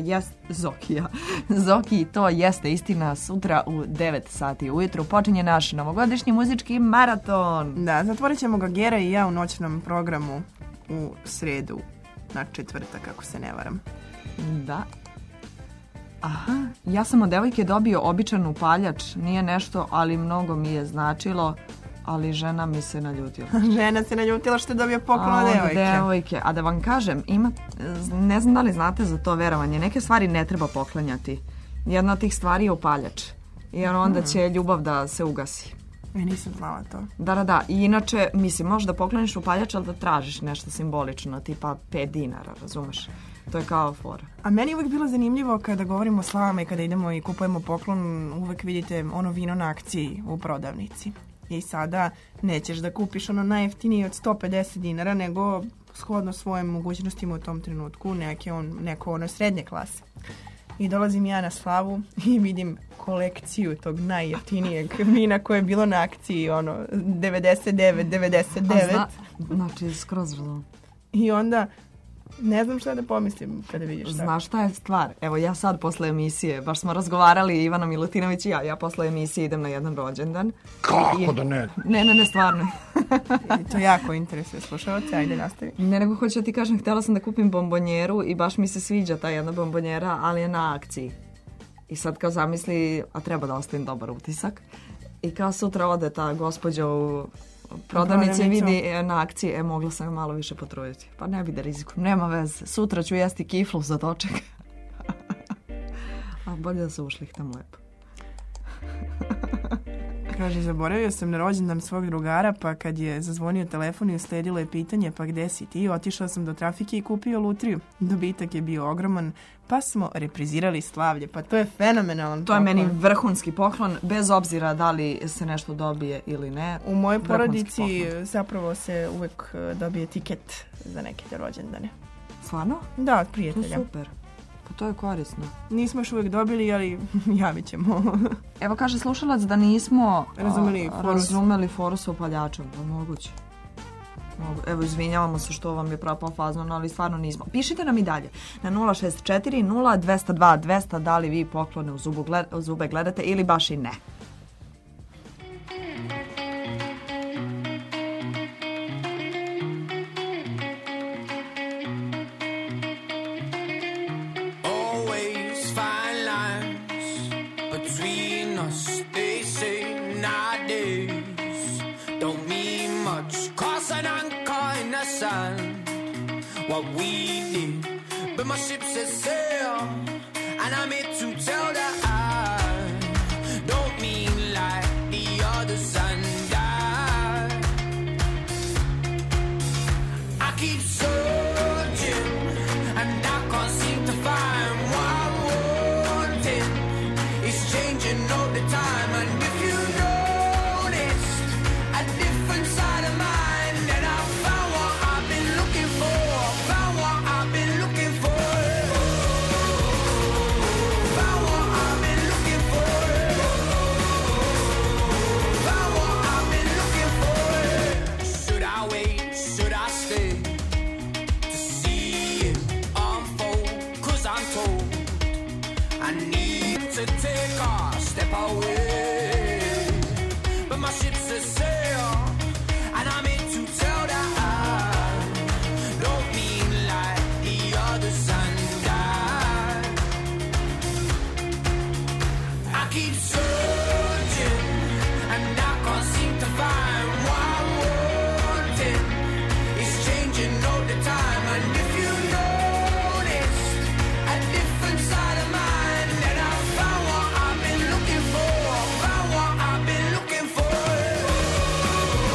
S5: Zoki, to jeste istina. Sutra u 9 sati ujutru počinje naš novogodišnji muzički maraton.
S4: Da, zatvorit ćemo ga Gera i ja u noćnom programu u sredu. Na četvrtak, ako se ne varam.
S5: Da. Aha, ja sam od devojke dobio običan upaljač. Nije nešto, ali mnogo mi je značilo, ali žena mi se naljutila.
S4: Žena se naljutila što je dobio poklon od devojke.
S5: A da vam kažem, ne znam da li znate za to verovanje, neke stvari ne treba poklanjati. Jedna od tih stvari je upaljač. Jer onda će ljubav da se ugasi.
S4: Nisam znala to.
S5: Da. I inače, mislim, možeš da pokloniš upaljač, ali da tražiš nešto simbolično, tipa 5 dinara, razumeš? To je kao fora.
S4: A meni je uvijek bilo zanimljivo kada govorimo o slavama i kada idemo i kupujemo poklon, uvijek vidite ono vino na akciji u prodavnici. I sada nećeš da kupiš ono najjeftinije od 150 dinara, nego shodno svojim mogućnostima u tom trenutku neko ono srednje klase. I dolazim ja na slavu i vidim kolekciju tog najjeftinijeg vina koje je bilo na akciji, 99.
S5: Znači, skroz razum.
S4: I onda ne znam šta da pomislim kada vidiš tako.
S5: Znaš šta je stvar? Evo, ja sad posle emisije, baš smo razgovarali, Ivana Milutinović i ja posle emisije idem na jedan rođendan.
S2: Kako da ne?
S5: Ne, stvarno.
S4: To jako interesuje slušalce, ajde nastavi.
S5: Ne, nego hoću da ti kažem, htjela sam da kupim bombonjeru i baš mi se sviđa ta jedna bombonjera, ali je na akciji. I sad kao zamisli, a treba da ostavim dobar utisak. I kao sutra ode ta gospođa u prodavnici vidi na akciji, mogla sam malo više potruditi. Pa ne bi da rizikujem, nema veze. Sutra ću jesti kiflu za doček. A bolje da se ušlihtam lepo.
S4: Kaže, zaboravio sam na rođendan svog drugara, pa kad je zazvonio telefon i usledilo je pitanje, pa gde si ti? Otišao sam do trafike i kupio lutriju. Dobitak je bio ogroman, pa smo reprizirali slavlje. Pa to je fenomenalan
S5: To je
S4: poklon.
S5: meni vrhunski poklon, bez obzira da li se nešto dobije ili ne.
S4: U mojoj
S5: Vrhunski
S4: porodici
S5: poklon.
S4: zapravo se uvek dobije tiket za neke rođendane.
S5: Stvarno?
S4: Da, od
S5: To je
S4: prijatelja.
S5: super. Pa to je korisno.
S4: Nismo još uvek dobili, ali javit ćemo.
S5: Evo kaže slušalac da nismo
S4: Razumeli
S5: foru sa upaljačem. Pa moguće. Evo, izvinjavamo se što vam je propao fazon, ali stvarno nismo. Pišite nam i dalje na 064 0202 200 da li vi poklone u zube gledate ili baš i ne.
S8: Always fine lines between us, they say nowadays don't mean much. Cause an anchor in the sand, what we did, but my ship set sail, and I'm here to tell that I don't mean like the others, and I keep searching, and I can't seem to find what I wanted. It's changing all the time, and if you noticed a different side of mine, then I found what I've been looking for. Found what I've been looking for. Found what I've been looking for. Found what I've been looking for. Should I wait? Should I stay? To see it unfold, 'cause I'm told I need to take a step away, but my ship's a sail, and I'm here to tell that I don't mean like the others, and I keep searching, and I can't seem to find what I wanted. It's changing all the time, and if you notice a different side of mine, then I found what I've been looking for. Found what I've been looking for.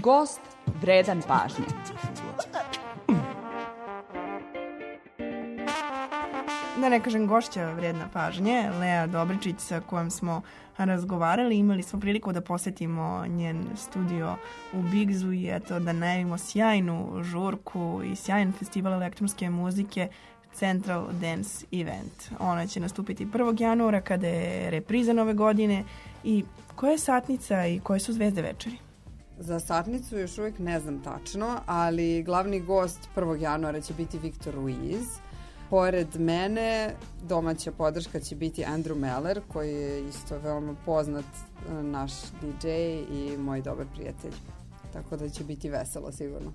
S1: Gost vredan pažnje.
S4: Da ne kažem gošća vrijedna pažnje, Lea Dobričić sa kojom smo razgovarali. Imali smo priliku da posetimo njen studio u Bigzu i eto da najavimo sjajnu žurku i sjajan festival elektronske muzike Central Dance Event. Ona će nastupiti 1. januara kada je repriza nove godine. I koja je satnica i koje su zvezde večeri?
S10: Za satnicu još uvijek ne znam tačno, ali glavni gost 1. januara će biti Viktor Ruiz. Pored mene domaća podrška će biti Andrew Meller, koji je isto veoma poznat naš DJ i moj dobar prijatelj. Tako da će biti veselo sigurno.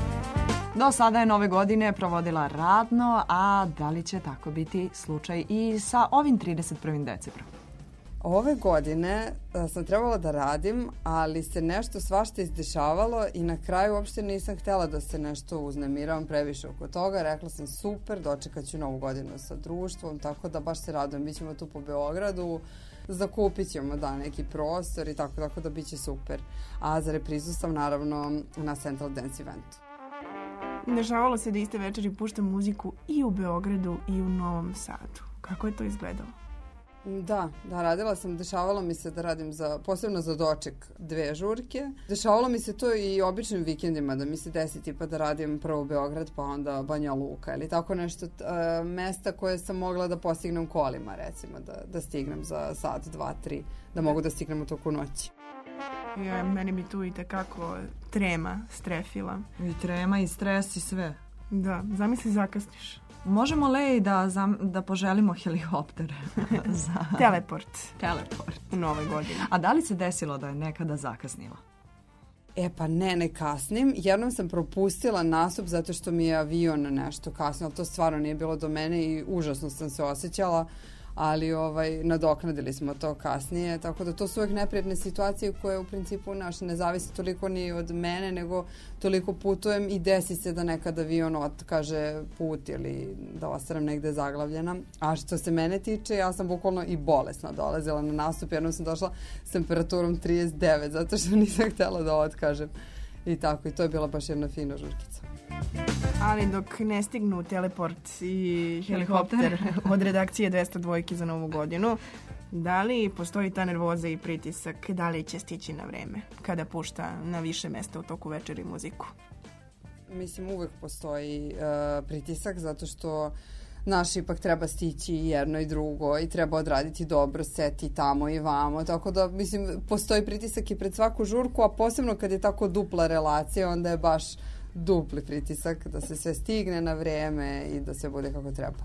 S5: Do sada je nove godine provodila radno, a da li će tako biti slučaj i sa ovim 31. decembrom?
S10: Ove godine sam trebala da radim, ali se nešto svašta izdešavalo i na kraju uopšte nisam htjela da se nešto uznemiravam previše oko toga. Rekla sam super, dočekat ću novu godinu sa društvom, tako da baš se radujem. Bićemo tu po Beogradu, zakupit ćemo neki prostor i tako da bit će super. A za reprizu sam naravno na Central Dance Eventu.
S4: Dešavalo se da iste večeri pušta muziku i u Beogradu i u Novom Sadu. Kako je to izgledalo?
S10: Da, radila sam, dešavalo mi se da radim posebno za doček 2 žurke. Dešavalo mi se to i običnim vikendima, da mi se desi tipa da radim prvo Beograd pa onda Banja Luka ili tako nešto, mesta koje sam mogla da postignem kolima recimo, da stignem za sat, 2, 3, da mogu da stignem u toku noći.
S4: Meni bi tu i takako trema strefila.
S5: I trema i stres i sve.
S4: Da, zamisli zakasniš.
S5: Možemo li da poželimo helikopter?
S4: Teleport.
S5: Teleport.
S4: U novoj godini.
S5: A da li se desilo da je nekada zakasnila?
S10: Pa ne kasnim. Jednom sam propustila nastup zato što mi je avion nešto kasnio, ali to stvarno nije bilo do mene i užasno sam se osjećala, ali nadoknadili smo to kasnije, tako da to su uvijek neprijatne situacije koje u principu ne zavisi toliko ni od mene, nego toliko putujem i desi se da nekad avion otkaže put ili da ostanem negde zaglavljena. A što se mene tiče, ja sam bukvalno i bolesna dolazila na nastup, jednom sam došla s temperaturom 39, zato što nisam htjela da otkažem. I tako, i to je bila baš jedna fina žurkica.
S4: Ali dok ne stignu teleport i helikopter od redakcije 202 za novu godinu, da li postoji ta nervoza i pritisak, da li će stići na vreme kada pušta na više mesta u toku večeri muziku?
S10: Mislim, uvek postoji pritisak zato što ipak treba stići jedno i drugo i treba odraditi dobro set i tamo i vamo, tako da mislim postoji pritisak i pred svaku žurku, a posebno kad je tako dupla relacija, onda je baš dupli pritisak da se sve stigne na vrijeme i da sve bude kako treba.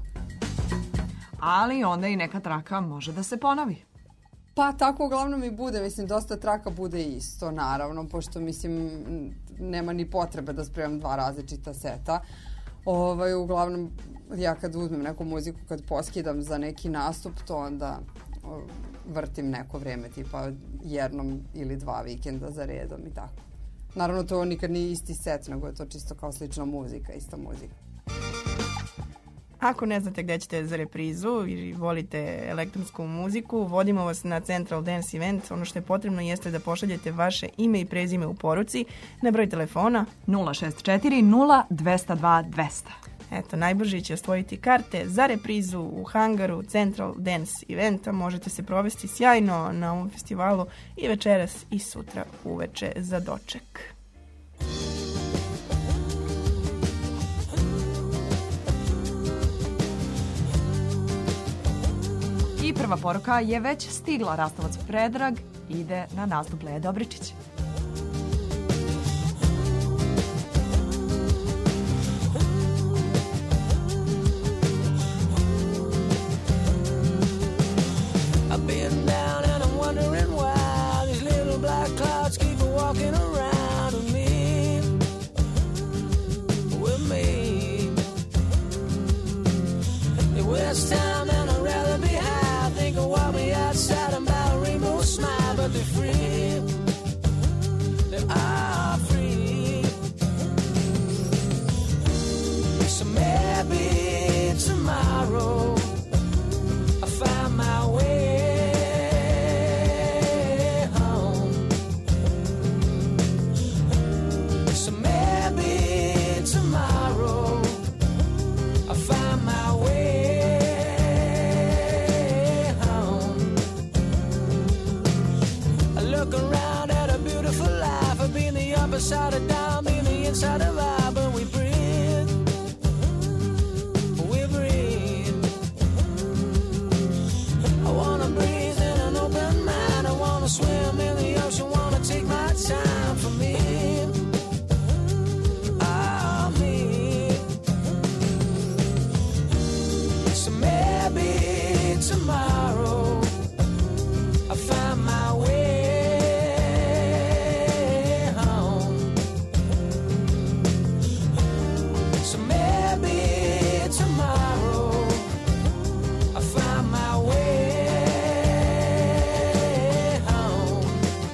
S5: Ali onda i neka traka može da se ponovi.
S10: Pa tako uglavnom i bude, mislim dosta traka bude isto naravno, pošto mislim nema ni potrebe da spremam 2 različita seta. Uglavnom ja kad uzmem neku muziku, kad poskidam za neki nastup, to onda vrtim neko vrijeme, tipa jednom ili 2 vikenda za redom i tako. Naravno to nikad nije isti set, nego je to čisto kao slična muzika, ista muzika.
S4: Ako ne znate gdje ćete za reprizu i volite elektronsku muziku, vodimo vas na Central Dance Event. Ono što je potrebno jeste da pošaljete vaše ime i prezime u poruci na broj telefona
S5: 064 0202 200.
S4: Eto, najbrži će osvojiti karte za reprizu u hangaru Central Dance Eventa. Možete se provesti sjajno na ovom festivalu i večeras i sutra uveče za doček.
S5: I prva poruka je već stigla. Rastovac Predrag ide na nastup Lea Dobričić.
S8: I've been down and I'm wondering why these little black clouds keep walking around with me. It was time and I'd rather be high. Think of what we outside about a rainbow smile, but they're free. They are free. So maybe tomorrow I'll find my way. So maybe tomorrow I'll find my way home. So maybe tomorrow I'll find my way home.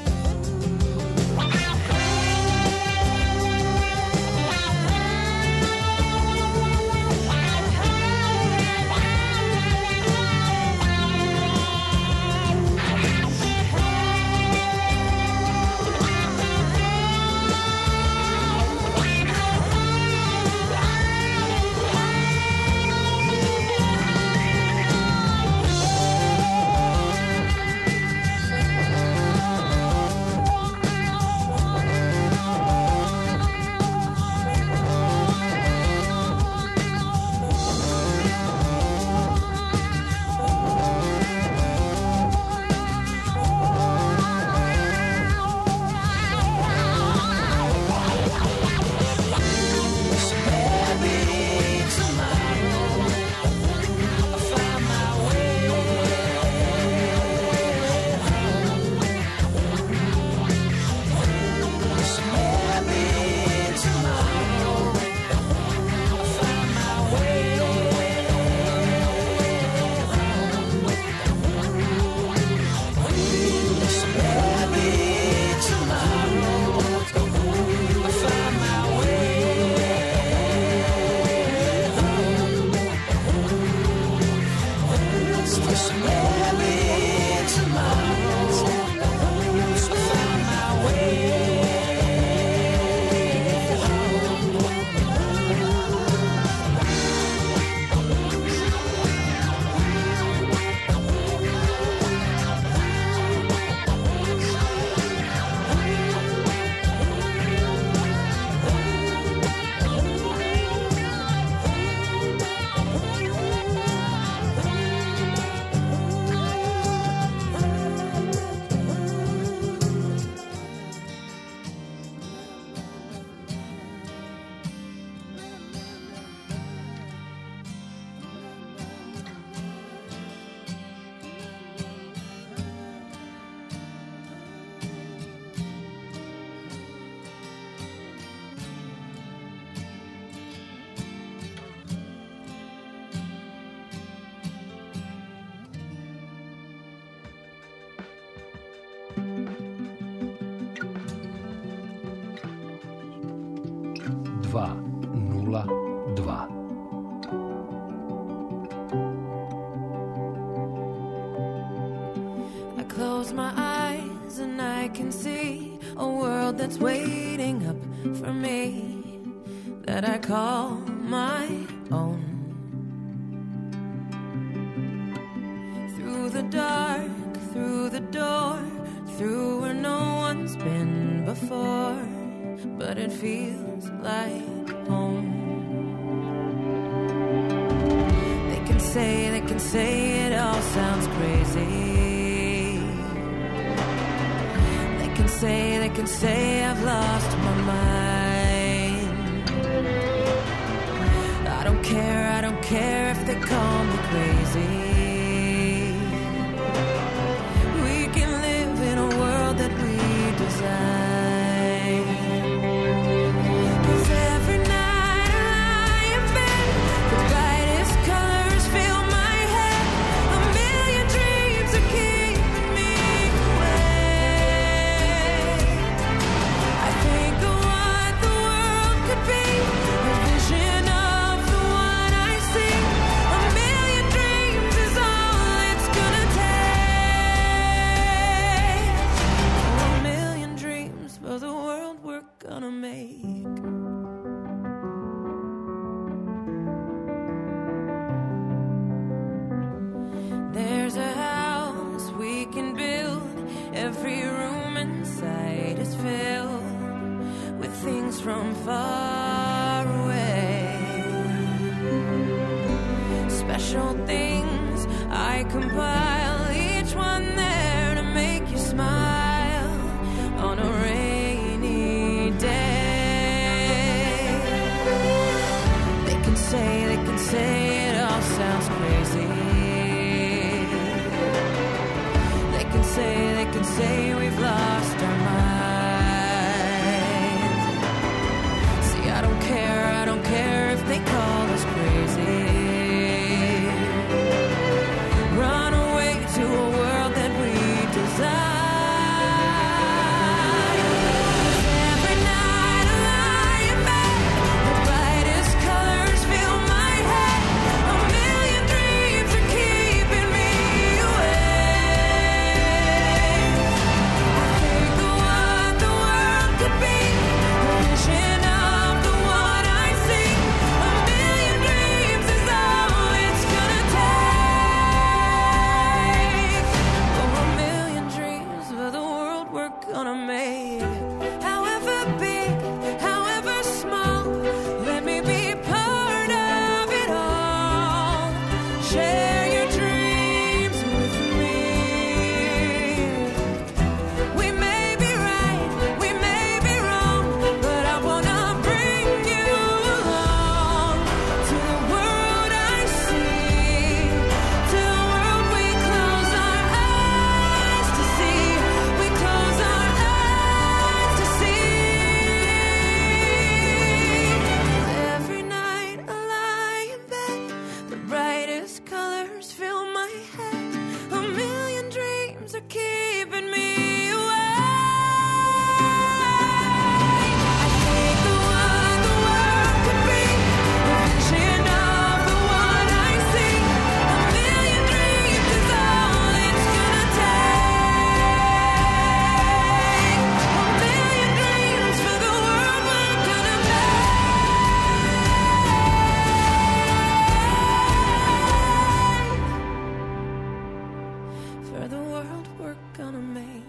S11: I close my eyes and I can see a world that's waiting up for me, that I call my own. Through the dark, through the door, through where no one's been before, but it feels like home. They can say it all sounds crazy. They can say I've lost my mind. I don't care if they call me crazy. We can live in a world that we design. 'Cause every night I lie in bed, the brightest colors fill my head. A million dreams are keeping me awake. I think of what the world could be, a vision of the one I see. A million dreams is all it's gonna take. A million dreams for the world we're gonna make. There's a house we can build. Every room inside is filled with things from far away. Special things I compile, each one there to make you smile on a rainy day. They can say it all sounds crazy. can say we've lost our minds. See, I don't care if they call us crazy. Run away to a world that we desire. Every night I lie in bed, the brightest colors fill my head. A million dreams are keeping me awake. I think of what the world could be, a vision of the one I see. A million dreams is all it's gonna take. Oh, a million dreams for the world we're gonna make. However big, however small, let me be part of it all. Share your dreams with me. We may be right, we may be wrong, but I wanna bring you along to the world I see, to the world we close our eyes to see. We close our eyes to see. Every night I lie in bed, the brightest colors fill my head. A million dreams are keeping me awake. I think of what the world could be, a vision of the one I see. A million dreams is all it's gonna take. A million dreams for the world we're gonna make. For the world we're gonna make.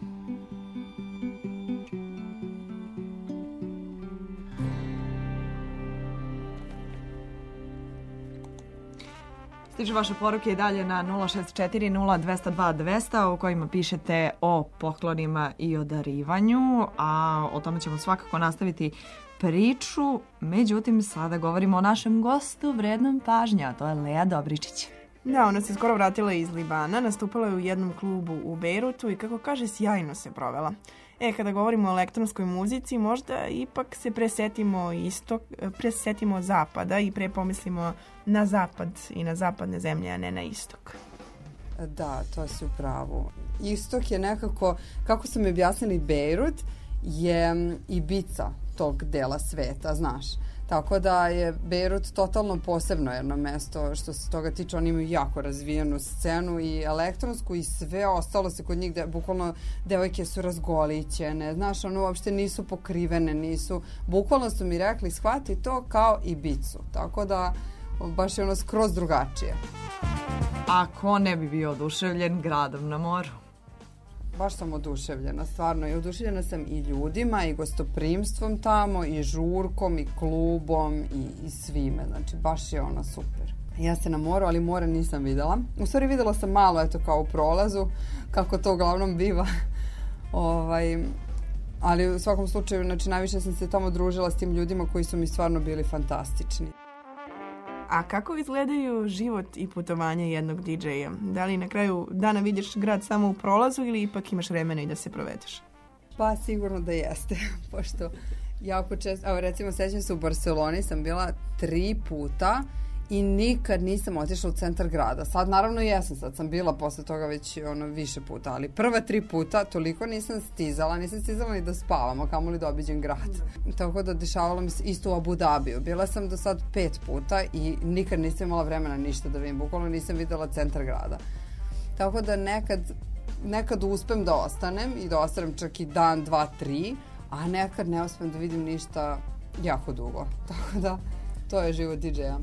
S5: Stižu vaše poruke i dalje na 064 0202 200 u kojima pišete o poklonima i o darivanju, a o tome ćemo svakako nastaviti priču. Međutim, sada govorimo o našem gostu vrednom pažnje, a to je Lea Dobričić.
S4: Da, ona se skoro vratila iz Libana, nastupala je u jednom klubu u Bejrutu i kako kaže, sjajno se provela. Kada govorimo o elektronskoj muzici, možda ipak se presetimo zapada i pre pomislimo na zapad i na zapadne zemlje, a ne na istok.
S10: Da, to si u pravu. Istok je nekako, kako su mi objasnili, Bejrut je Ibiza tog dela sveta, znaš. Tako da je Bejrut totalno posebno jedno mesto što se toga tiče. Oni imaju jako razvijenu scenu i elektronsku i sve ostalo se kod njih, bukvalno devojke su razgolićene, znaš, ono uopšte nisu pokrivene, nisu, bukvalno su mi rekli shvati to kao Ibizu. Tako da baš je ono skroz drugačije.
S5: A ko ne bi bio oduševljen gradom na moru?
S10: Baš sam oduševljena, stvarno. I oduševljena sam i ljudima, i gostoprimstvom tamo, i žurkom, i klubom, i svime. Znači, baš je ona super. Ja se na moru, ali more nisam videla. U stvari videla sam malo, eto, kao u prolazu, kako to uglavnom biva. Ali u svakom slučaju, znači, najviše sam se tamo družila s tim ljudima koji su mi stvarno bili fantastični.
S4: A kako izgledaju život i putovanje jednog DJ-a? Da li na kraju dana vidiš grad samo u prolazu ili ipak imaš vremena i da se provedeš?
S10: Pa sigurno da jeste, pošto jako često, evo recimo sećam se u Barceloni sam bila 3 puta i nikad nisam otišla u centar grada. Sad naravno jesam, sad sam bila posle toga već više puta, ali prva 3 puta toliko nisam stizala ni da spavam, a kamoli da obiđem grad. Tako da dešavalo mi se isto u Abu Dhabiju. Bila sam do sad 5 puta i nikad nisam imala vremena ništa da vidim, bukvalno nisam videla centar grada. Tako da nekad uspem da ostanem i da ostanem čak i dan, 2, 3, a nekad ne uspem da vidim ništa jako dugo. Tako da to je život DJ-a.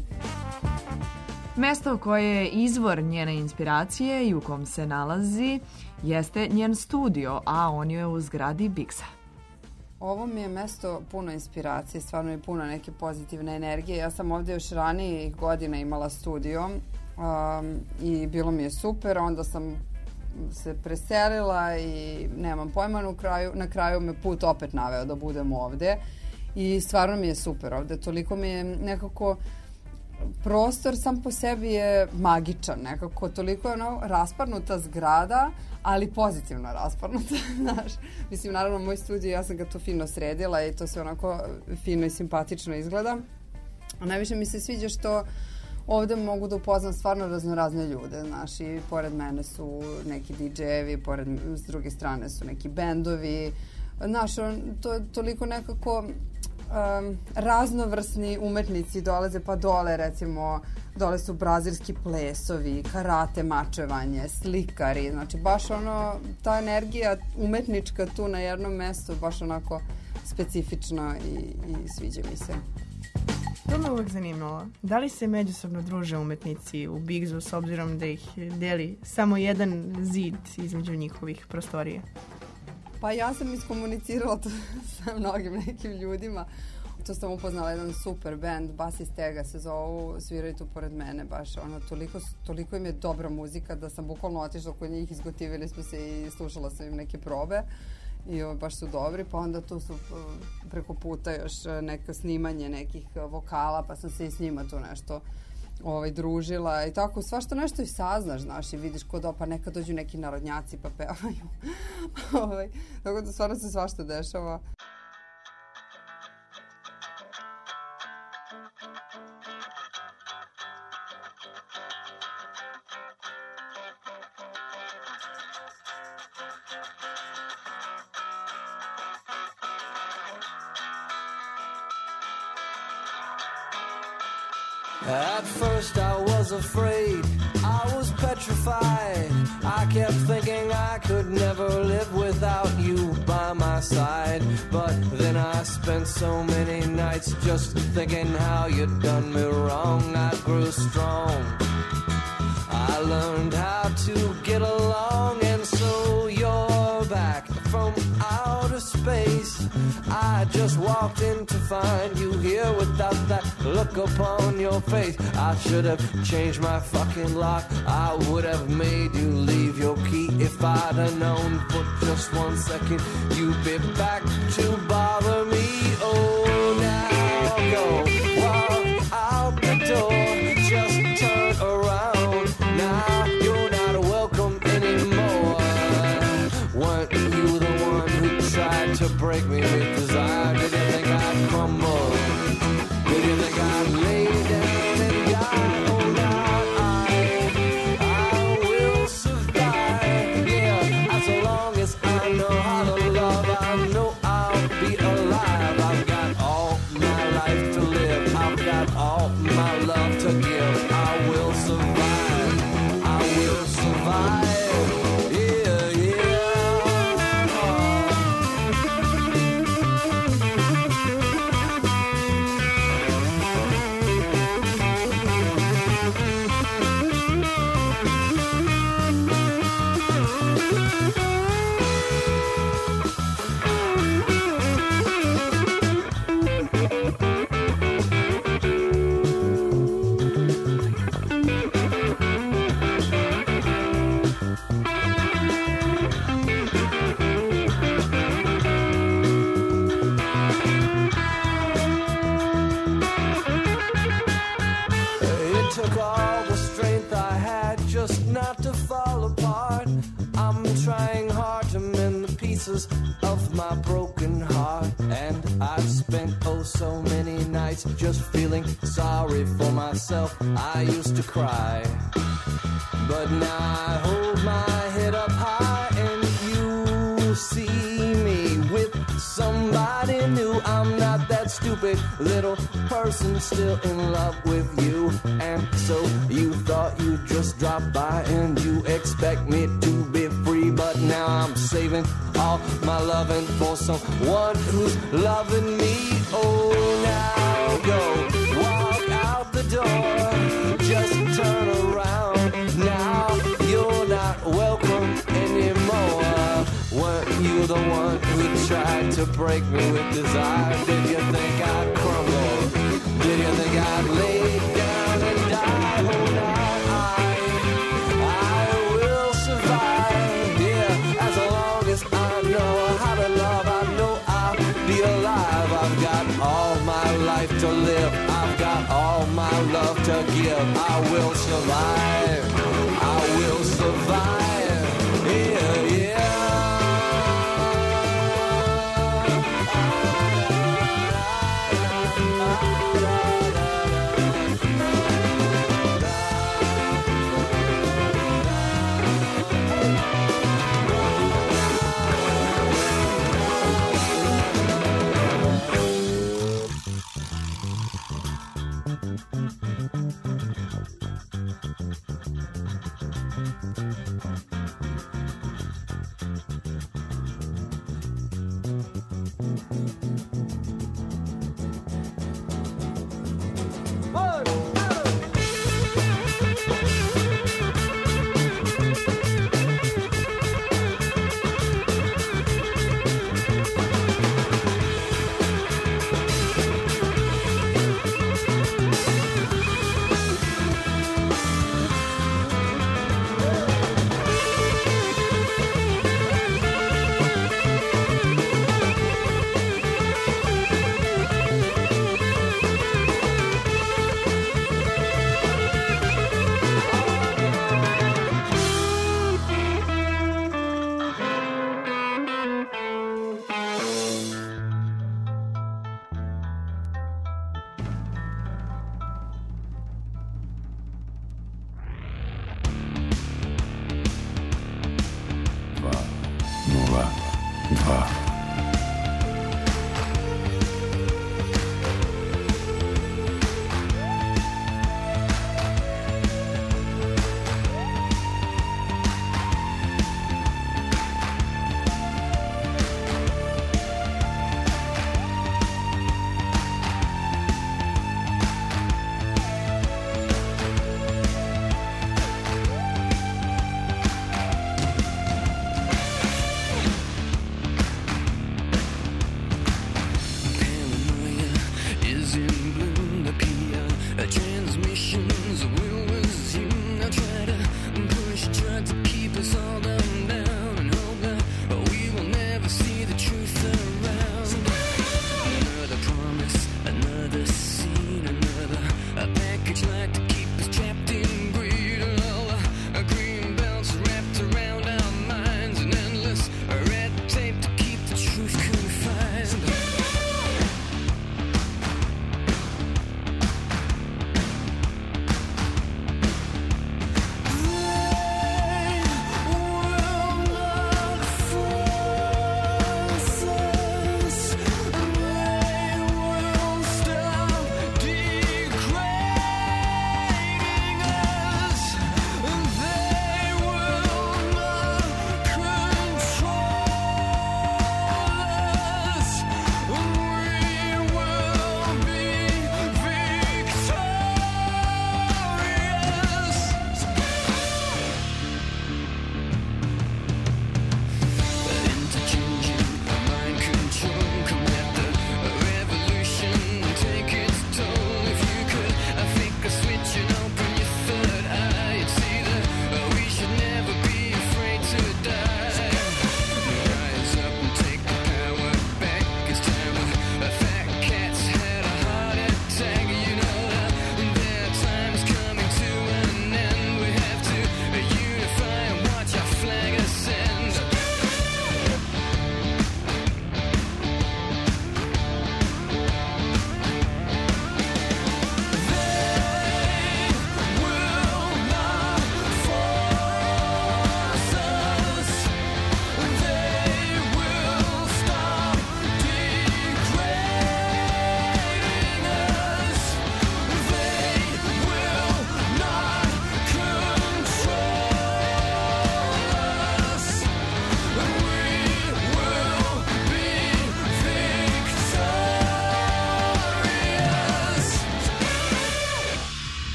S5: Mesto koje je izvor njene inspiracije i u kom se nalazi jeste njen studio, a on je u zgradi Bixa.
S10: Ovo mi je mesto puno inspiracije, stvarno je puno neke pozitivne energije. Ja sam ovdje još ranijih godina imala studio i bilo mi je super, onda sam se preselila i nemam pojma, na kraju me put opet naveo da budem ovde i stvarno mi je super ovde, toliko mi je nekako prostor sam po sebi je magičan, nekako toliko je ono rasparnuta zgrada, ali pozitivno rasparnuta, znaš. Mislim, naravno, moj studio, ja sam ga to fino sredila i to se onako fino i simpatično izgleda. A najviše mi se sviđa što ovde mogu da upoznam stvarno raznorazne ljude, znaš, i pored mene su neki DJ-evi, s druge strane su neki bendovi, znaš, to je toliko nekako raznovrsni umetnici dolaze pa dole, recimo, dole su brazilski plesovi, karate mačevanje, slikari, znači baš ono, ta energija umetnička tu na jednom mestu, baš onako specifična i sviđa mi se.
S4: To me uvek zanimalo. Da li se međusobno druže umetnici u Bigzu s obzirom da ih deli samo jedan zid između njihovih prostorija?
S10: Pa ja sam iskomunicirala to sa mnogim nekim ljudima. To sam upoznala jedan super band, Bas iz Tega se zovu, sviraju tu pored mene, baš ono, toliko im je dobra muzika da sam bukvalno otišla kod njih, izgotivili smo se i slušala sam im neke probe i baš su dobri, pa onda tu su preko puta još neko snimanje nekih vokala, pa sam se i s njima tu nešto družila i tako, svašta nešto i saznaš, znaš, i vidiš pa nekad dođu neki narodnjaci pa pevaju. Tako da stvarno se svašta dešava.
S8: At first I was afraid, I was petrified. I kept thinking I could never live without you by my side. But then I spent so many nights just thinking how you'd done me wrong. I grew strong, I learned how to get along, and so you're back from outer space. I just walked in to find you here without that look upon your face. I should have changed my fucking lock, I would have made you leave your key. If I'd have known for just 1 second you'd be back to bother me. Oh, now go walk out the door, just turn around. Now you're not welcome anymore. Weren't you the one who tried to break me with desire? Did you think I'd crumble? Did you think I'd lay down and die? Oh, now I will survive. Yeah, as long as I know how to love, I know I'll be alive. I've got all my life to live, I've got all my love to give. I will survive, I will survive. Of my broken heart, and I've spent oh so many nights just feeling sorry for myself. I used to cry, but now I hold my head up high and you see me with somebody new. I'm not that stupid little person still in love with you. And so you thought you'd just drop by and you expect me to be free, but now I'm saving all my loving for someone who's loving me. Oh, now go walk out the door, just turn around. Now you're not welcome anymore. Weren't you the one who tried to break me with desire? Did you think I'd crumble? Did you think I'd lay down and die? Oh, now I will survive. Yeah, as long as I know how to love, I know I'll be alive. I've got all my life to live, I've got all my love to live, I will survive. I will survive. Yeah, yeah.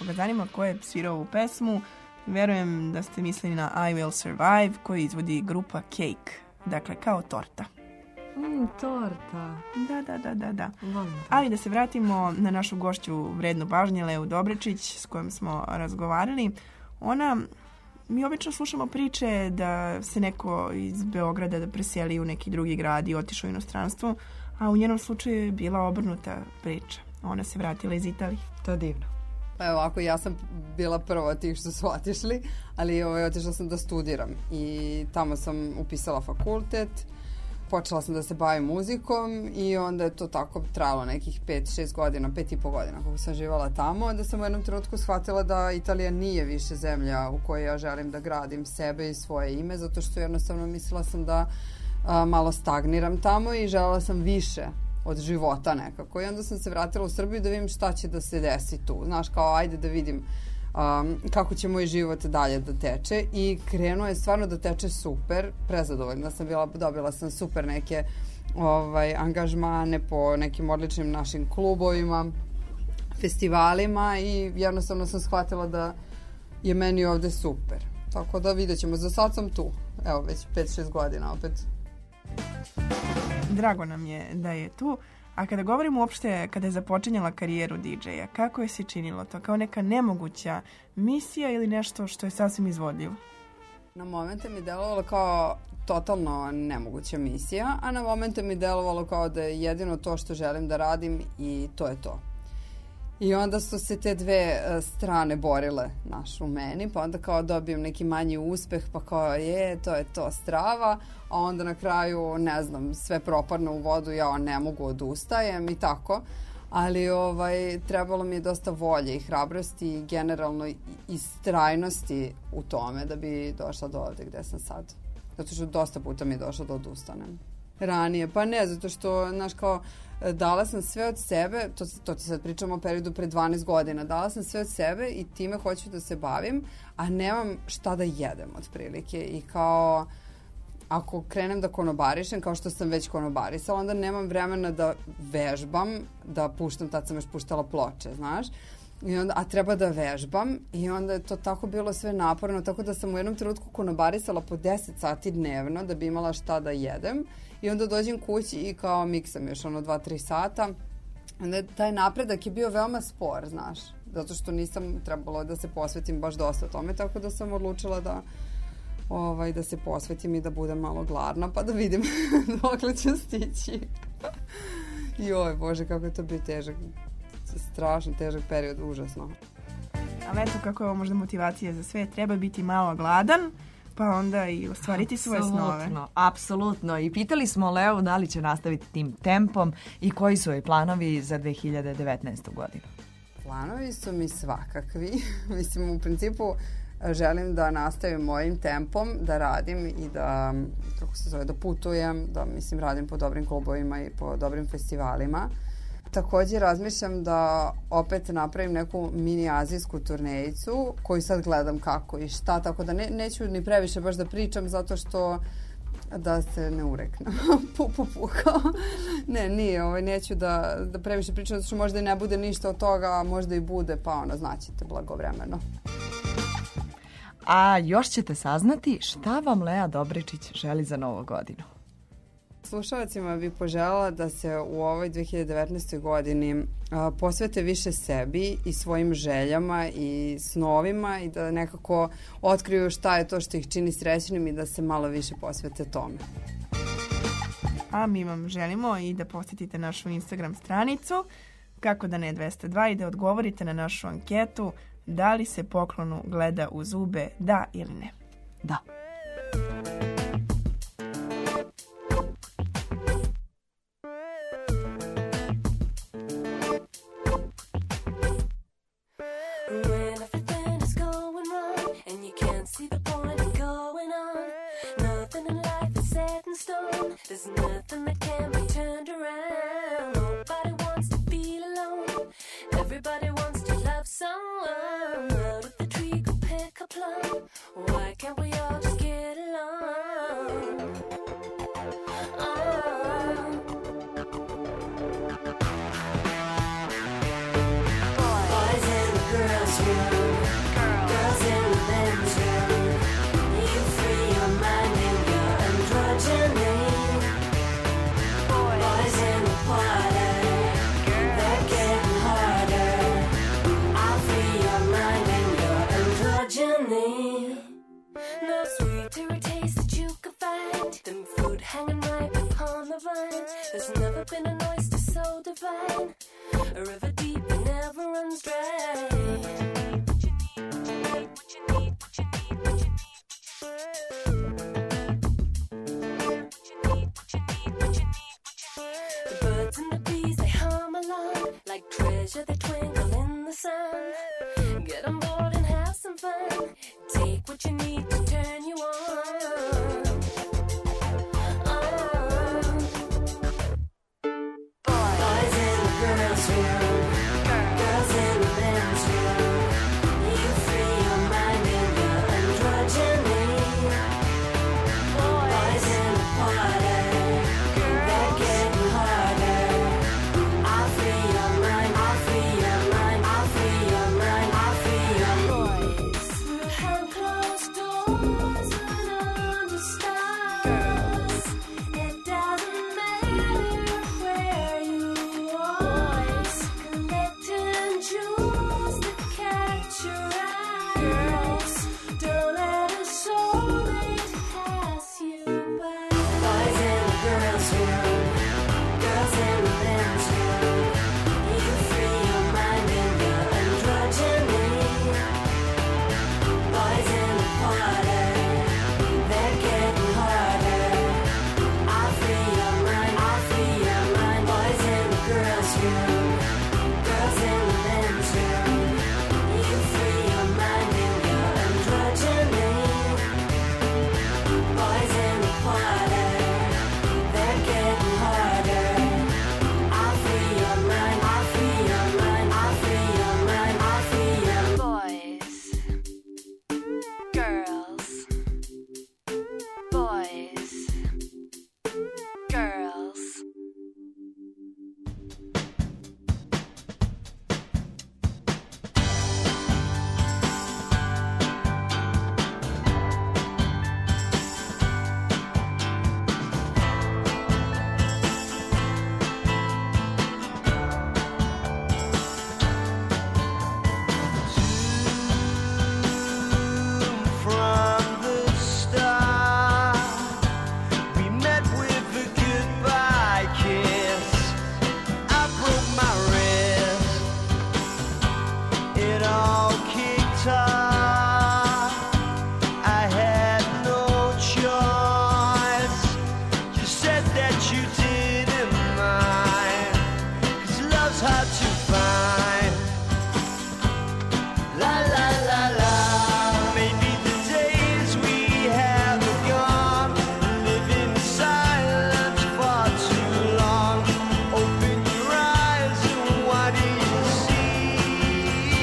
S4: vas zanima ko je svirao ovu pesmu, verujem da ste mislili na I Will Survive koji izvodi grupa Cake, dakle kao torta.
S5: Torta.
S4: Da.
S5: Volim to.
S4: Ali da se vratimo na našu gošću vrednu pažnje, Leu Dobričić, s kojom smo razgovarali. Mi obično slušamo priče da se neko iz Beograda da preseli u neki drugi grad i otišao u inostranstvo, a u njenom slučaju je bila obrnuta priča. Ona se vratila iz Italije.
S5: To je divno.
S10: Pa evo ovako, ja sam bila prva od tih što su otišli, ali otišla sam da studiram i tamo sam upisala fakultet, počela sam da se bavim muzikom i onda je to tako trajalo nekih 5-6 godina, 5,5 godina kako sam živala tamo, da sam u jednom trenutku shvatila da Italija nije više zemlja u kojoj ja želim da gradim sebe i svoje ime, zato što jednostavno mislila sam da malo stagniram tamo i želela sam više od života nekako. I onda sam se vratila u Srbiju da vidim šta će da se desi tu. Znaš, kao ajde da vidim kako će moj život dalje da teče i krenuo je stvarno da teče super, prezadovoljna sam bila, dobila sam super neke angažmane po nekim odličnim našim klubovima, festivalima i jednostavno sam shvatila da je meni ovde super. Tako da vidjet ćemo, za sad sam tu, evo već 5-6 godina opet.
S4: Drago nam je da je tu. A kada govorimo uopšte, kada je započinjala karijeru DJ-a, kako je se činilo to? Kao neka nemoguća misija ili nešto što je sasvim izvodljivo?
S10: Na momente mi delovalo kao totalno nemoguća misija, a na momente mi delovalo kao da je jedino to što želim da radim i to je to. I onda su se te dve strane borile u meni, pa onda kao dobijem neki manji uspeh, pa kao to je to, strava, a onda na kraju, ne znam, sve propadne u vodu, ja ne mogu, odustajem i tako. Ali trebalo mi je dosta volje i hrabrosti i generalno istrajnosti u tome da bi došla do ovde gde sam sad. Zato što dosta puta mi je došlo da odustanem. Ranije, pa ne, zato što, znaš, kao, dala sam sve od sebe, to ti sad pričamo o periodu pre 12 godina, dala sam sve od sebe i time hoću da se bavim, a nemam šta da jedem otprilike i kao, ako krenem da konobarišem, kao što sam već konobarisala, onda nemam vremena da vežbam, da puštam, tad sam još puštala ploče, znaš, i onda, a treba da vežbam i onda je to tako bilo sve naporno, tako da sam u jednom trenutku konobarisala po 10 sati dnevno da bi imala šta da jedem i onda dođem kući i kao miksam još 2-3 sata. Onda taj napredak je bio veoma spor, znaš, zato što nisam trebalo da se posvetim baš dosta tome, tako da sam odlučila da se posvetim i da budem malo gladna, pa da vidim dokle ću stići. Joj, Bože, kako je to bio težak, strašno težak period, užasno.
S4: Ali eto kako je ovo možda motivacija za sve, treba biti malo gladan, pa onda i ostvariti svoje snove.
S5: Apsolutno. I pitali smo Leu da li će nastaviti tim tempom i koji su joj planovi za 2019. godinu.
S10: Planovi su mi svakakvi. Mislim, u principu želim da nastavim mojim tempom, da radim i da, da putujem, da radim po dobrim klubovima i po dobrim festivalima. Također razmišljam da opet napravim neku mini azijsku turnejicu koju sad gledam kako i šta, tako da neću ni previše baš da pričam zato što da se ne ureknem. Kao. Ne, nije, neću da previše pričam zato što možda i ne bude ništa od toga, a možda i bude, pa znaćete blagovremeno.
S5: A još ćete saznati šta vam Lea Dobričić želi za novu godinu.
S10: Slušalcima bih poželjela da se u ovoj 2019. godini posvete više sebi i svojim željama i snovima i da nekako otkriju šta je to što ih čini srećnim i da se malo više posvete tome.
S4: A mi vam želimo i da posjetite našu Instagram stranicu Kako da ne 202 i da odgovorite na našu anketu da li se poklonu gleda u zube, da ili ne.
S5: Da.
S11: When everything is going wrong and you can't see the point of going on, nothing in life is set in stone. There's nothing that can be turned around. Nobody wants to feel alone. Everybody wants to love someone. Out of the tree could pick a plum. Why can't we all just get along? Boys and girls girls' room. Girls in the men's room. You free your mind and your androgyny. Boys in the party. They're getting harder. I'll free your mind and your androgyny. No sweeter taste that you could find than fruit hanging ripe upon the vine. There's never been an oyster so divine, a river deep that never runs dry. The birds and the bees, they hum along like treasure, they twinkle in the sun. Get on board and have some fun. Take what you need to turn you on. Boys in the girls' room. Girls in the men's room. You free your mind and your androgyny. Boys in the party. They're getting harder. I'll free your mind. I'll free your mind. I'll free your mind. I'll free your boys. Behind closed doors and under stars. It doesn't matter where you are. Collecting jewels that catch your eyes. Don't let a soulmate pass you by. Boys in the girls' room. Girls in the men's room. You free your mind and your androgyny. Boys in the party. They're getting harder. I'll free your mind. I'll free your mind. Boys in the girls' room. Girls in the men's room. You free your mind and your androgyny. Boys in the party. They're getting harder. I'll free your mind. I'll free your mind. I'll free your mind. I'll free your boys. Girls. Boys. Girls.
S8: From the start, we met with a goodbye kiss. I broke my wrist. It all kicked off. I had no choice. You said that you didn't mind, 'cause love's hard to find. La la la la. Maybe the days we have are gone. Living in silence for too long. Open your eyes and what do you see?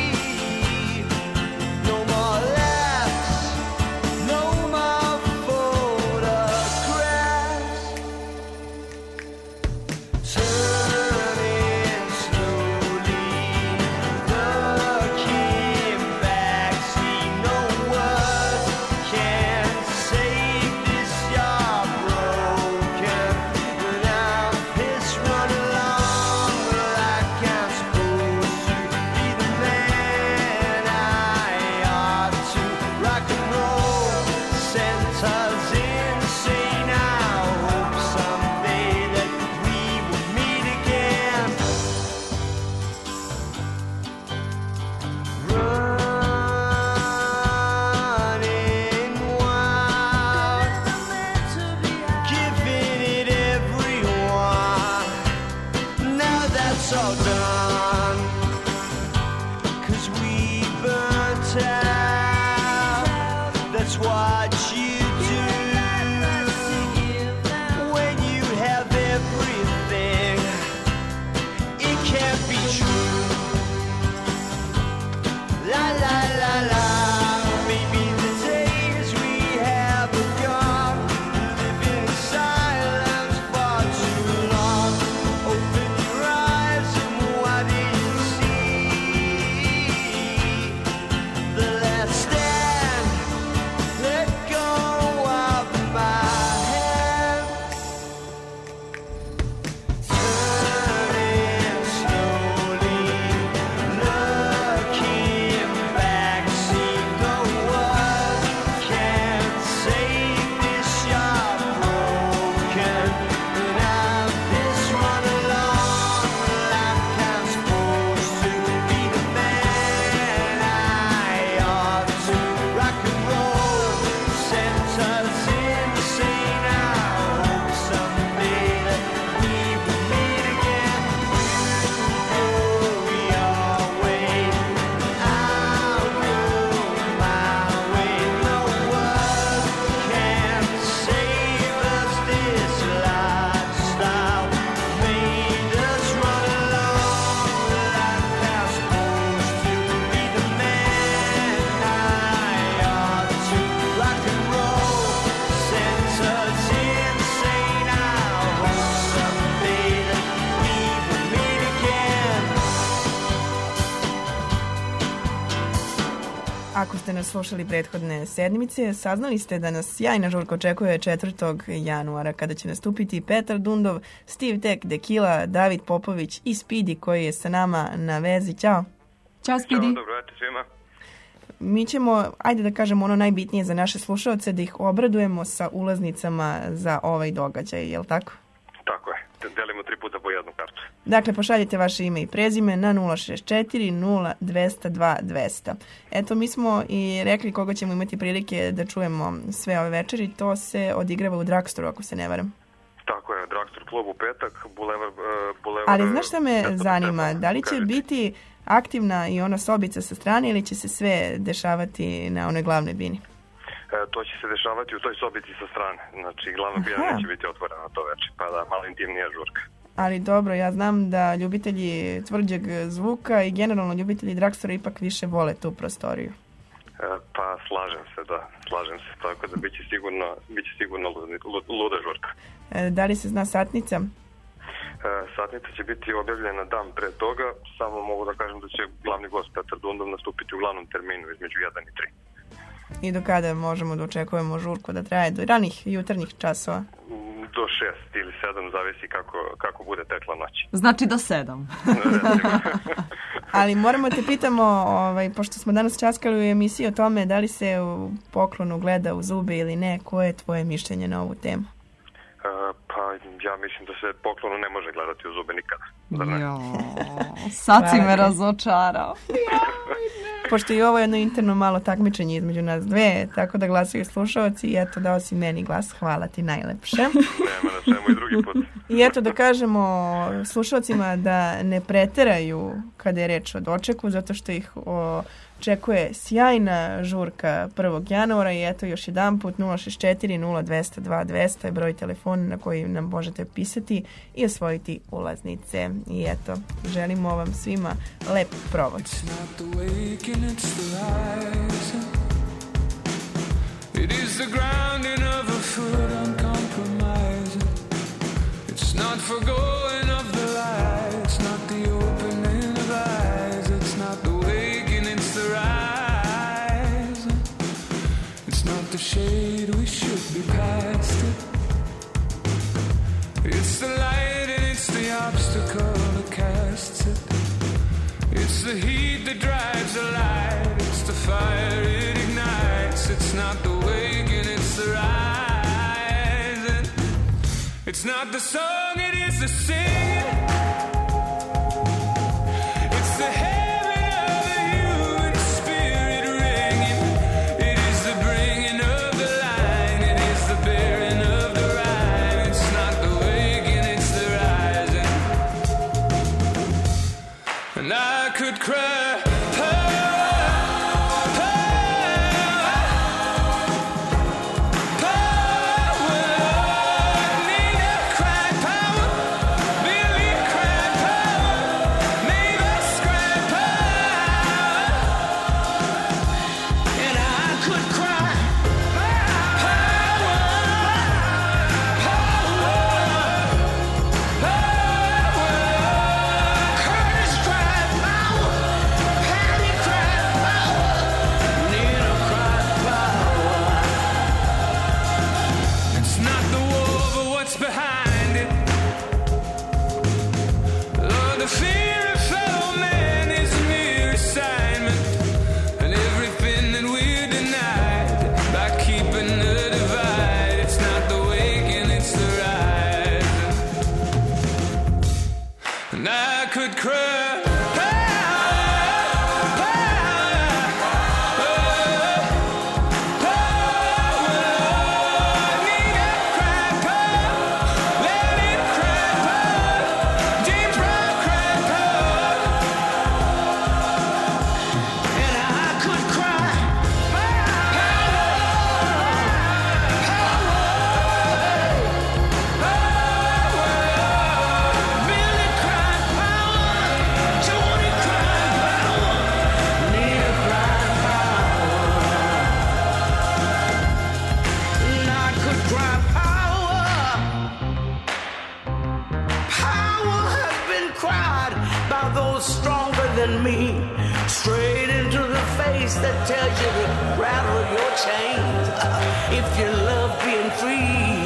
S8: No more laughs, no more photographs. Turning slowly, looking back, see no words can save this. You're broken, but I'm pissed, run along like I'm supposed to be the man I ought to. Rock and roll sent us insane. I hope someday that we will meet again. Running wild, giving it everyone. Now that's all done, 'cause we burnt out. That's what you do when you have everything. It can't be true. La la la la. Maybe the days we have are gone. Living in silence for too long. Open your eyes and
S4: Ako ste nas slušali prethodne sedmice, saznali ste da nas sjajna žurka očekuje 4. januara, kada će nastupiti Petar Dundov, Steve Tek, Dekila, David Popović i Speedy koji je sa nama na vezi. Ćao!
S5: Ćao, Speedy.
S12: Dobro večer svima.
S4: Mi ćemo, ajde da kažemo ono najbitnije za naše slušaoce, da ih obradujemo sa ulaznicama za ovaj događaj, je li tako?
S12: Tako je, delimo 3 puta po jednu kartu.
S4: Dakle, pošaljite vaše ime i prezime na 064 0202 200. Eto, mi smo i rekli koga ćemo imati prilike da čujemo sve ove večeri. To se odigrava u Drugstoru, ako se ne varam.
S12: Tako je, Drugstore klub u petak, bulevar...
S4: Ali znaš šta me zanima? Da li će biti aktivna i ona sobica sa strane ili će se sve dešavati na onoj glavnoj bini?
S12: To će se dešavati u toj sobici sa strane. Znači, glavna bina neće biti otvorena to večer, pa da, malo intimnija žurka.
S4: Ali dobro, ja znam da ljubitelji tvrđeg zvuka i generalno ljubitelji Dragstora ipak više vole tu prostoriju.
S12: Pa slažem se, tako da biće sigurno luda žurka.
S4: Da li se zna satnica?
S12: Satnica će biti objavljena dan pre toga, samo mogu da kažem da će glavni gost Petar Dundov nastupiti u glavnom terminu između 1 i 3.
S4: I do kada možemo da očekujemo žurku da traje? Do ranih jutarnjih časova?
S12: Do 6 ili 7, zavisi kako bude tekla noć.
S5: Znači do 7.
S4: Ali moramo te pitamo, pošto smo danas časkali u emisiji o tome da li se u poklonu gleda u zube ili ne, koje je tvoje mišljenje na ovu temu?
S12: Pa ja mislim da se poklonu ne može gledati u zube nikada.
S5: Sad si me razočarao.
S4: Pošto je ovo jedno interno malo takmičenje između nas dve, tako da glasaju slušalci i eto dao si meni glas, hvala ti najlepše.
S12: Nema na svemu i drugi put.
S4: I eto da kažemo slušalcima da ne preteraju kada je reč o dočeku, zato što ih očekuje sjajna žurka 1. januara i eto još jedan put 064 0202 200 je broj telefona na koji nam možete pisati i osvojiti ulaznice. I eto, želimo vam svima lep provod.
S13: It is the grounding of a foot uncompromising. It's not forgoing of the light. It's not the opening of eyes. It's not the waking, it's the rising. It's not the shade, we should be past it. It's the light and it's the obstacle that casts it. It's the heat that drives the light. It's the fire it ignites. It's not the waking, it's the rising. It's not the song, it is the singing. It's the heaven of the human spirit ringing. It is the bringing of the line. It is the bearing of the rhyme. It's not the waking, it's the rising. And I could cry.
S7: Stronger than me, straight into the face.
S14: face that tells you to rattle your chains if you love being free.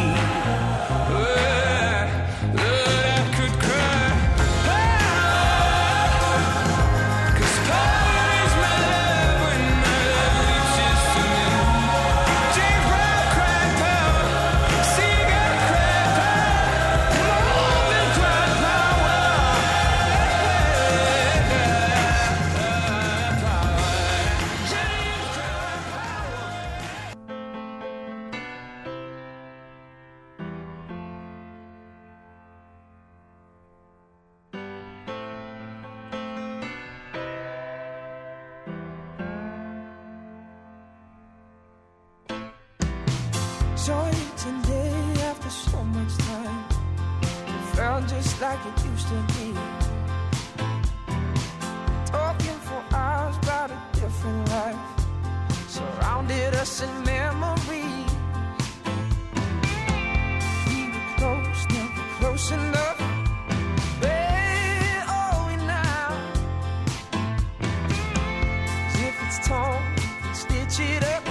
S15: Saw you today after so much time. Felt just like it used to be. Talking for hours about a different life. Surrounded us in memory. We were close, never close enough. Where are we now? As if it's torn, stitch it up.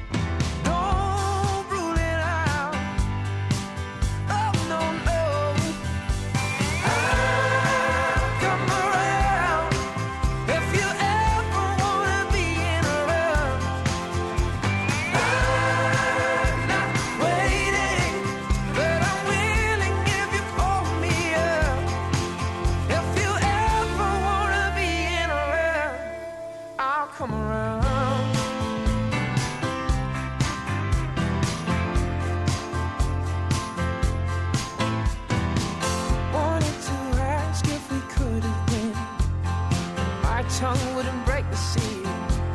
S15: Tongue wouldn't break the seal.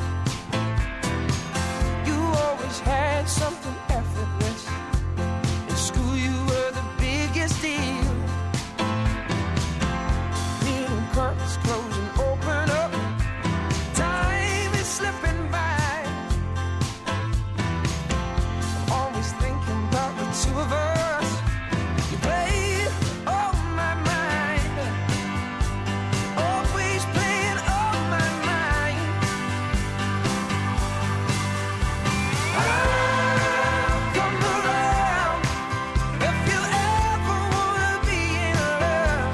S15: You always had something effortless. In school you were the biggest deal. Little curtains close and open up. Time is slipping by. I'm always thinking about the two of us. You play on my mind. Always playing on my mind. I'll come around if you ever wanna be in love.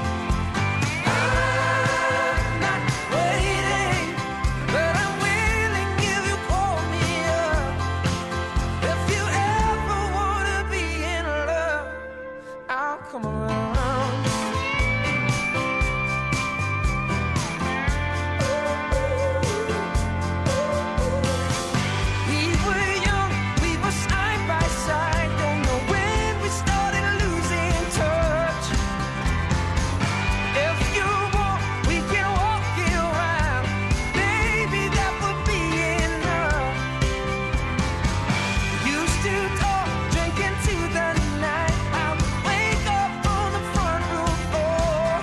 S15: I'm not waiting, but I'm willing if you call me up. If you ever wanna be in love, I'll come around. We were young, we were side by side. Don't know when we started losing touch. If you want, we can walk it around. Baby, that would be enough. Used to talk, drinking to the night. I would wake up on the front room floor.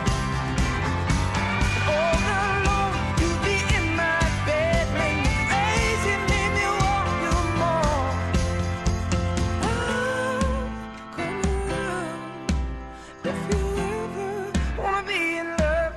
S15: All alone, you'd be in my bed, made me crazy, made me want you more. I'll come around if you ever wanna be in love.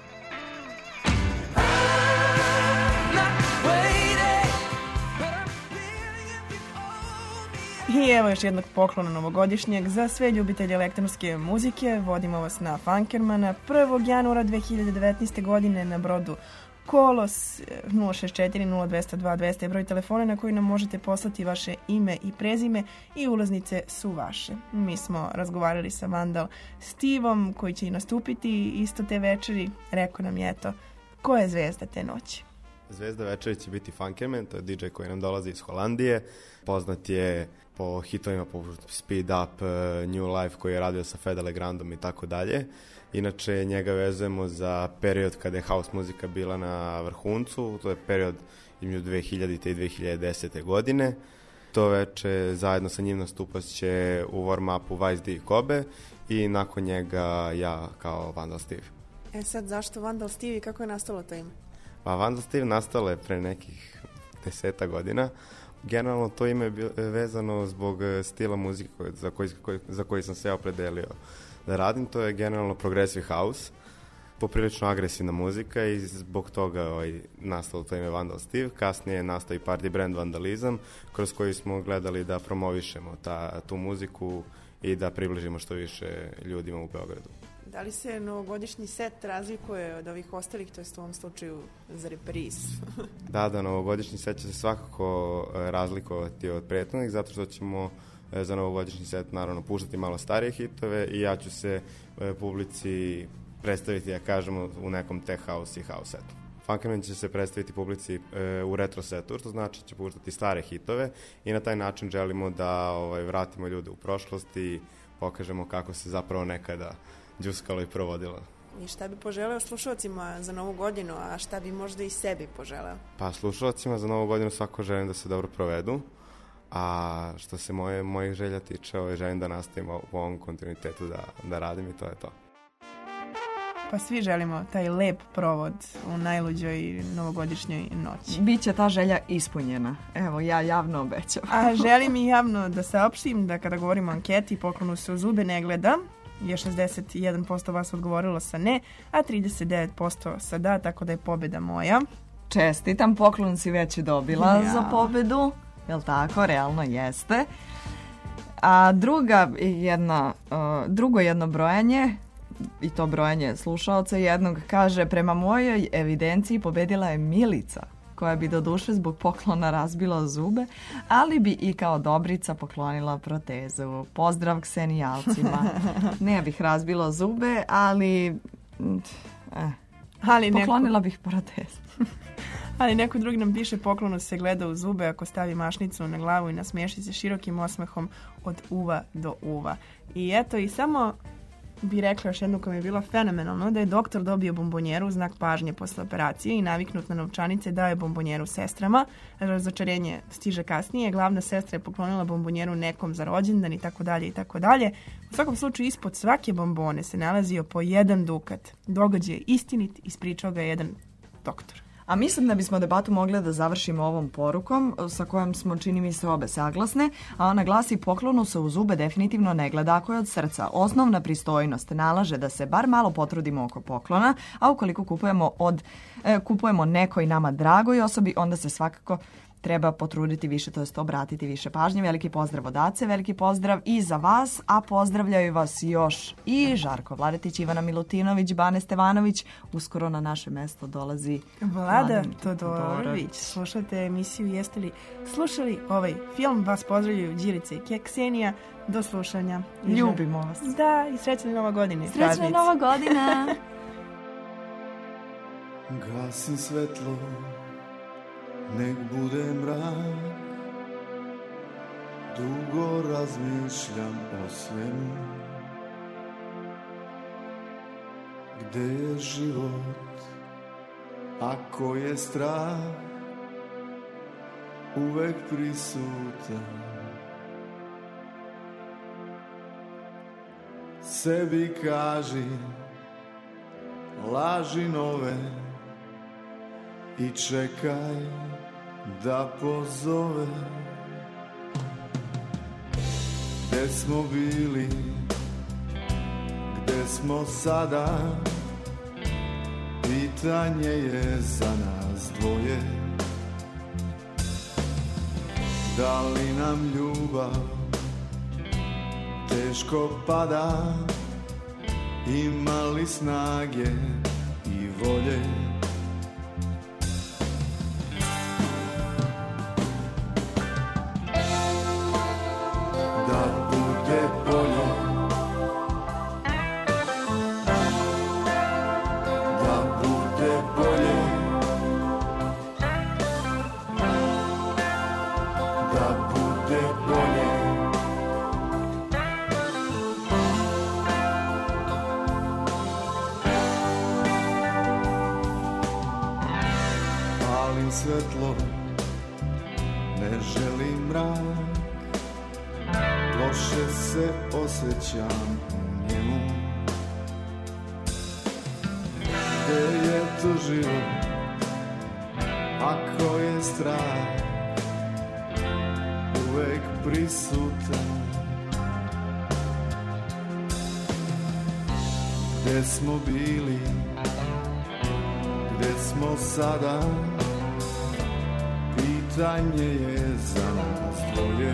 S15: I'm not waiting, but I'm willing if you call me.
S4: I evo još jednog poklona novogodišnjeg za sve ljubitelje elektronske muzike. Vodimo vas na Funkermana 1. januara 2019. godine na brodu Kolos 064 0202 200 je broj telefona na koji nam možete poslati vaše ime i prezime i ulaznice su vaše. Mi smo razgovarali sa Vandal Stevom koji će i nastupiti isto te večeri. Rekao nam je eto, ko je zvezda te noći?
S16: Zvezda večeri će biti Funkerman, to je DJ koji nam dolazi iz Holandije. Poznat je po hitovima poput Speed Up, New Life koji je radio sa Fede Legrandom i tako dalje. Inače, njega vezujemo za period kada je house muzika bila na vrhuncu, to je period između 2000. i 2010. godine. To veče zajedno sa njim nastupat će u warm-upu Vice D i Kobe i nakon njega ja kao Vandal Steve.
S4: E sad, zašto Vandal Steve i kako je nastalo to ime?
S16: Pa Vandal Steve nastalo je pre nekih 10 godina. Generalno to ime je vezano zbog stila muzike za koji sam se ja opredelio da radim. To je generalno progressive house. poprilično agresivna muzika i zbog toga nastalo to ime Vandal Steve. Kasnije je nastao i party brand Vandalizam, kroz koji smo gledali da promovišemo tu muziku i da približimo što više ljudima u Beogradu.
S4: Da li se novogodišnji set razlikuje od ovih ostalih, to je u ovom slučaju za repriz?
S16: Da, novogodišnji set će se svakako razlikovati od prethodnih, zato što ćemo za novogodišnji set naravno puštati malo starije hitove i ja ću se publici predstaviti, ja kažemo, u nekom tech house i house setu. Funkerman će se predstaviti publici u retro setu, što znači će puštati stare hitove i na taj način želimo da vratimo ljude u prošlost i pokažemo kako se zapravo nekada đuskalo i provodilo.
S4: I šta bi poželeo slušalcima za Novu godinu, a šta bi možda i sebi poželeo?
S16: Pa slušalcima za Novu godinu svako želim da se dobro provedu, a što se mojih želja tiče, želim da nastavimo u ovom kontinuitetu da radim i to je to.
S4: Pa svi želimo taj lep provod u najluđoj novogodišnjoj noći.
S5: Biće ta želja ispunjena. Evo, ja javno obećam.
S4: A želim i javno da saopštim da kada govorimo o anketi, poklonu se u zube ne gleda. Je 61% vas odgovorilo sa ne, a 39% sa da, tako da je pobjeda moja.
S5: Čestitam, poklon si već dobila za pobedu. Jel tako? Realno jeste. A drugo jedno brojanje, i to brojanje slušaoca jednog, kaže: prema mojoj evidenciji pobedila je Milica, koja bi doduše zbog poklona razbila zube, ali bi i kao Dobrica poklonila protezu. Pozdrav ksenijalcima. Ne bih razbila zube, ali poklonila bih protezu.
S4: Ali neko drugi nam piše: poklonu se gleda u zube ako stavi mašnicu na glavu i nasmiješi se širokim osmehom od uva do uva. I eto, i samo bi rekla još jednu koja mi je bila fenomenalno, da je doktor dobio bombonjeru u znak pažnje posle operacije i naviknut na novčanice dao je bombonjeru sestrama. Razočarenje stiže kasnije. Glavna sestra je poklonila bombonjeru nekom za rođendan i tako dalje i tako dalje. U svakom slučaju ispod svake bombone se nalazio po 1 dukat. Događaj je istinit, ispričao ga jedan doktor.
S5: A mislim da bismo debatu mogli da završimo ovom porukom sa kojom smo, čini mi se, obe saglasne, a ona glasi: poklonu se u zube definitivno ne gleda ako je od srca. Osnovna pristojnost nalaže da se bar malo potrudimo oko poklona, a ukoliko kupujemo nekoj nama dragoj osobi, onda se svakako treba potruditi više, to jest obratiti više pažnje. Veliki pozdrav od Ace, veliki pozdrav i za vas, a pozdravljaju vas još i Žarko Vladetić, Ivana Milutinović, Bane Stevanović. Uskoro na naše mesto dolazi
S4: Vlada Todorović. Slušate emisiju Jeste li slušali ovaj film? Vas pozdravljaju Đirica i Ksenija. Do slušanja.
S5: Ljubimo vas.
S4: Da, i srećna Nova godina.
S5: Srećna Nova godina.
S17: Gasim svetlo, nek bude mrak, dugo razmišljam o svemu. Gde je život, ako je strah, uvek prisutan. Sebi kaži laži nove i čekaj da pozove. Gde smo bili, gde smo sada, pitanje je za nas dvoje. Da li nam ljubav teško pada, ima li snage i volje? Da bude bolje, da bude bolje, da bude bolje. Palim svetlo, ne želim mrak, loše se osjećam u njemu. Gde je to život, ako je strah, uvek prisutan. Gde smo bili, gde smo sada, pitanje je za nas dvoje.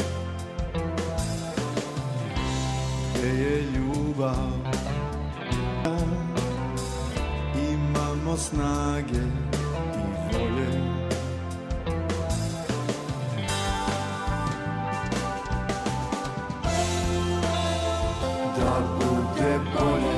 S17: Gde je ljubav, imamo snage i volje. Da bude bolje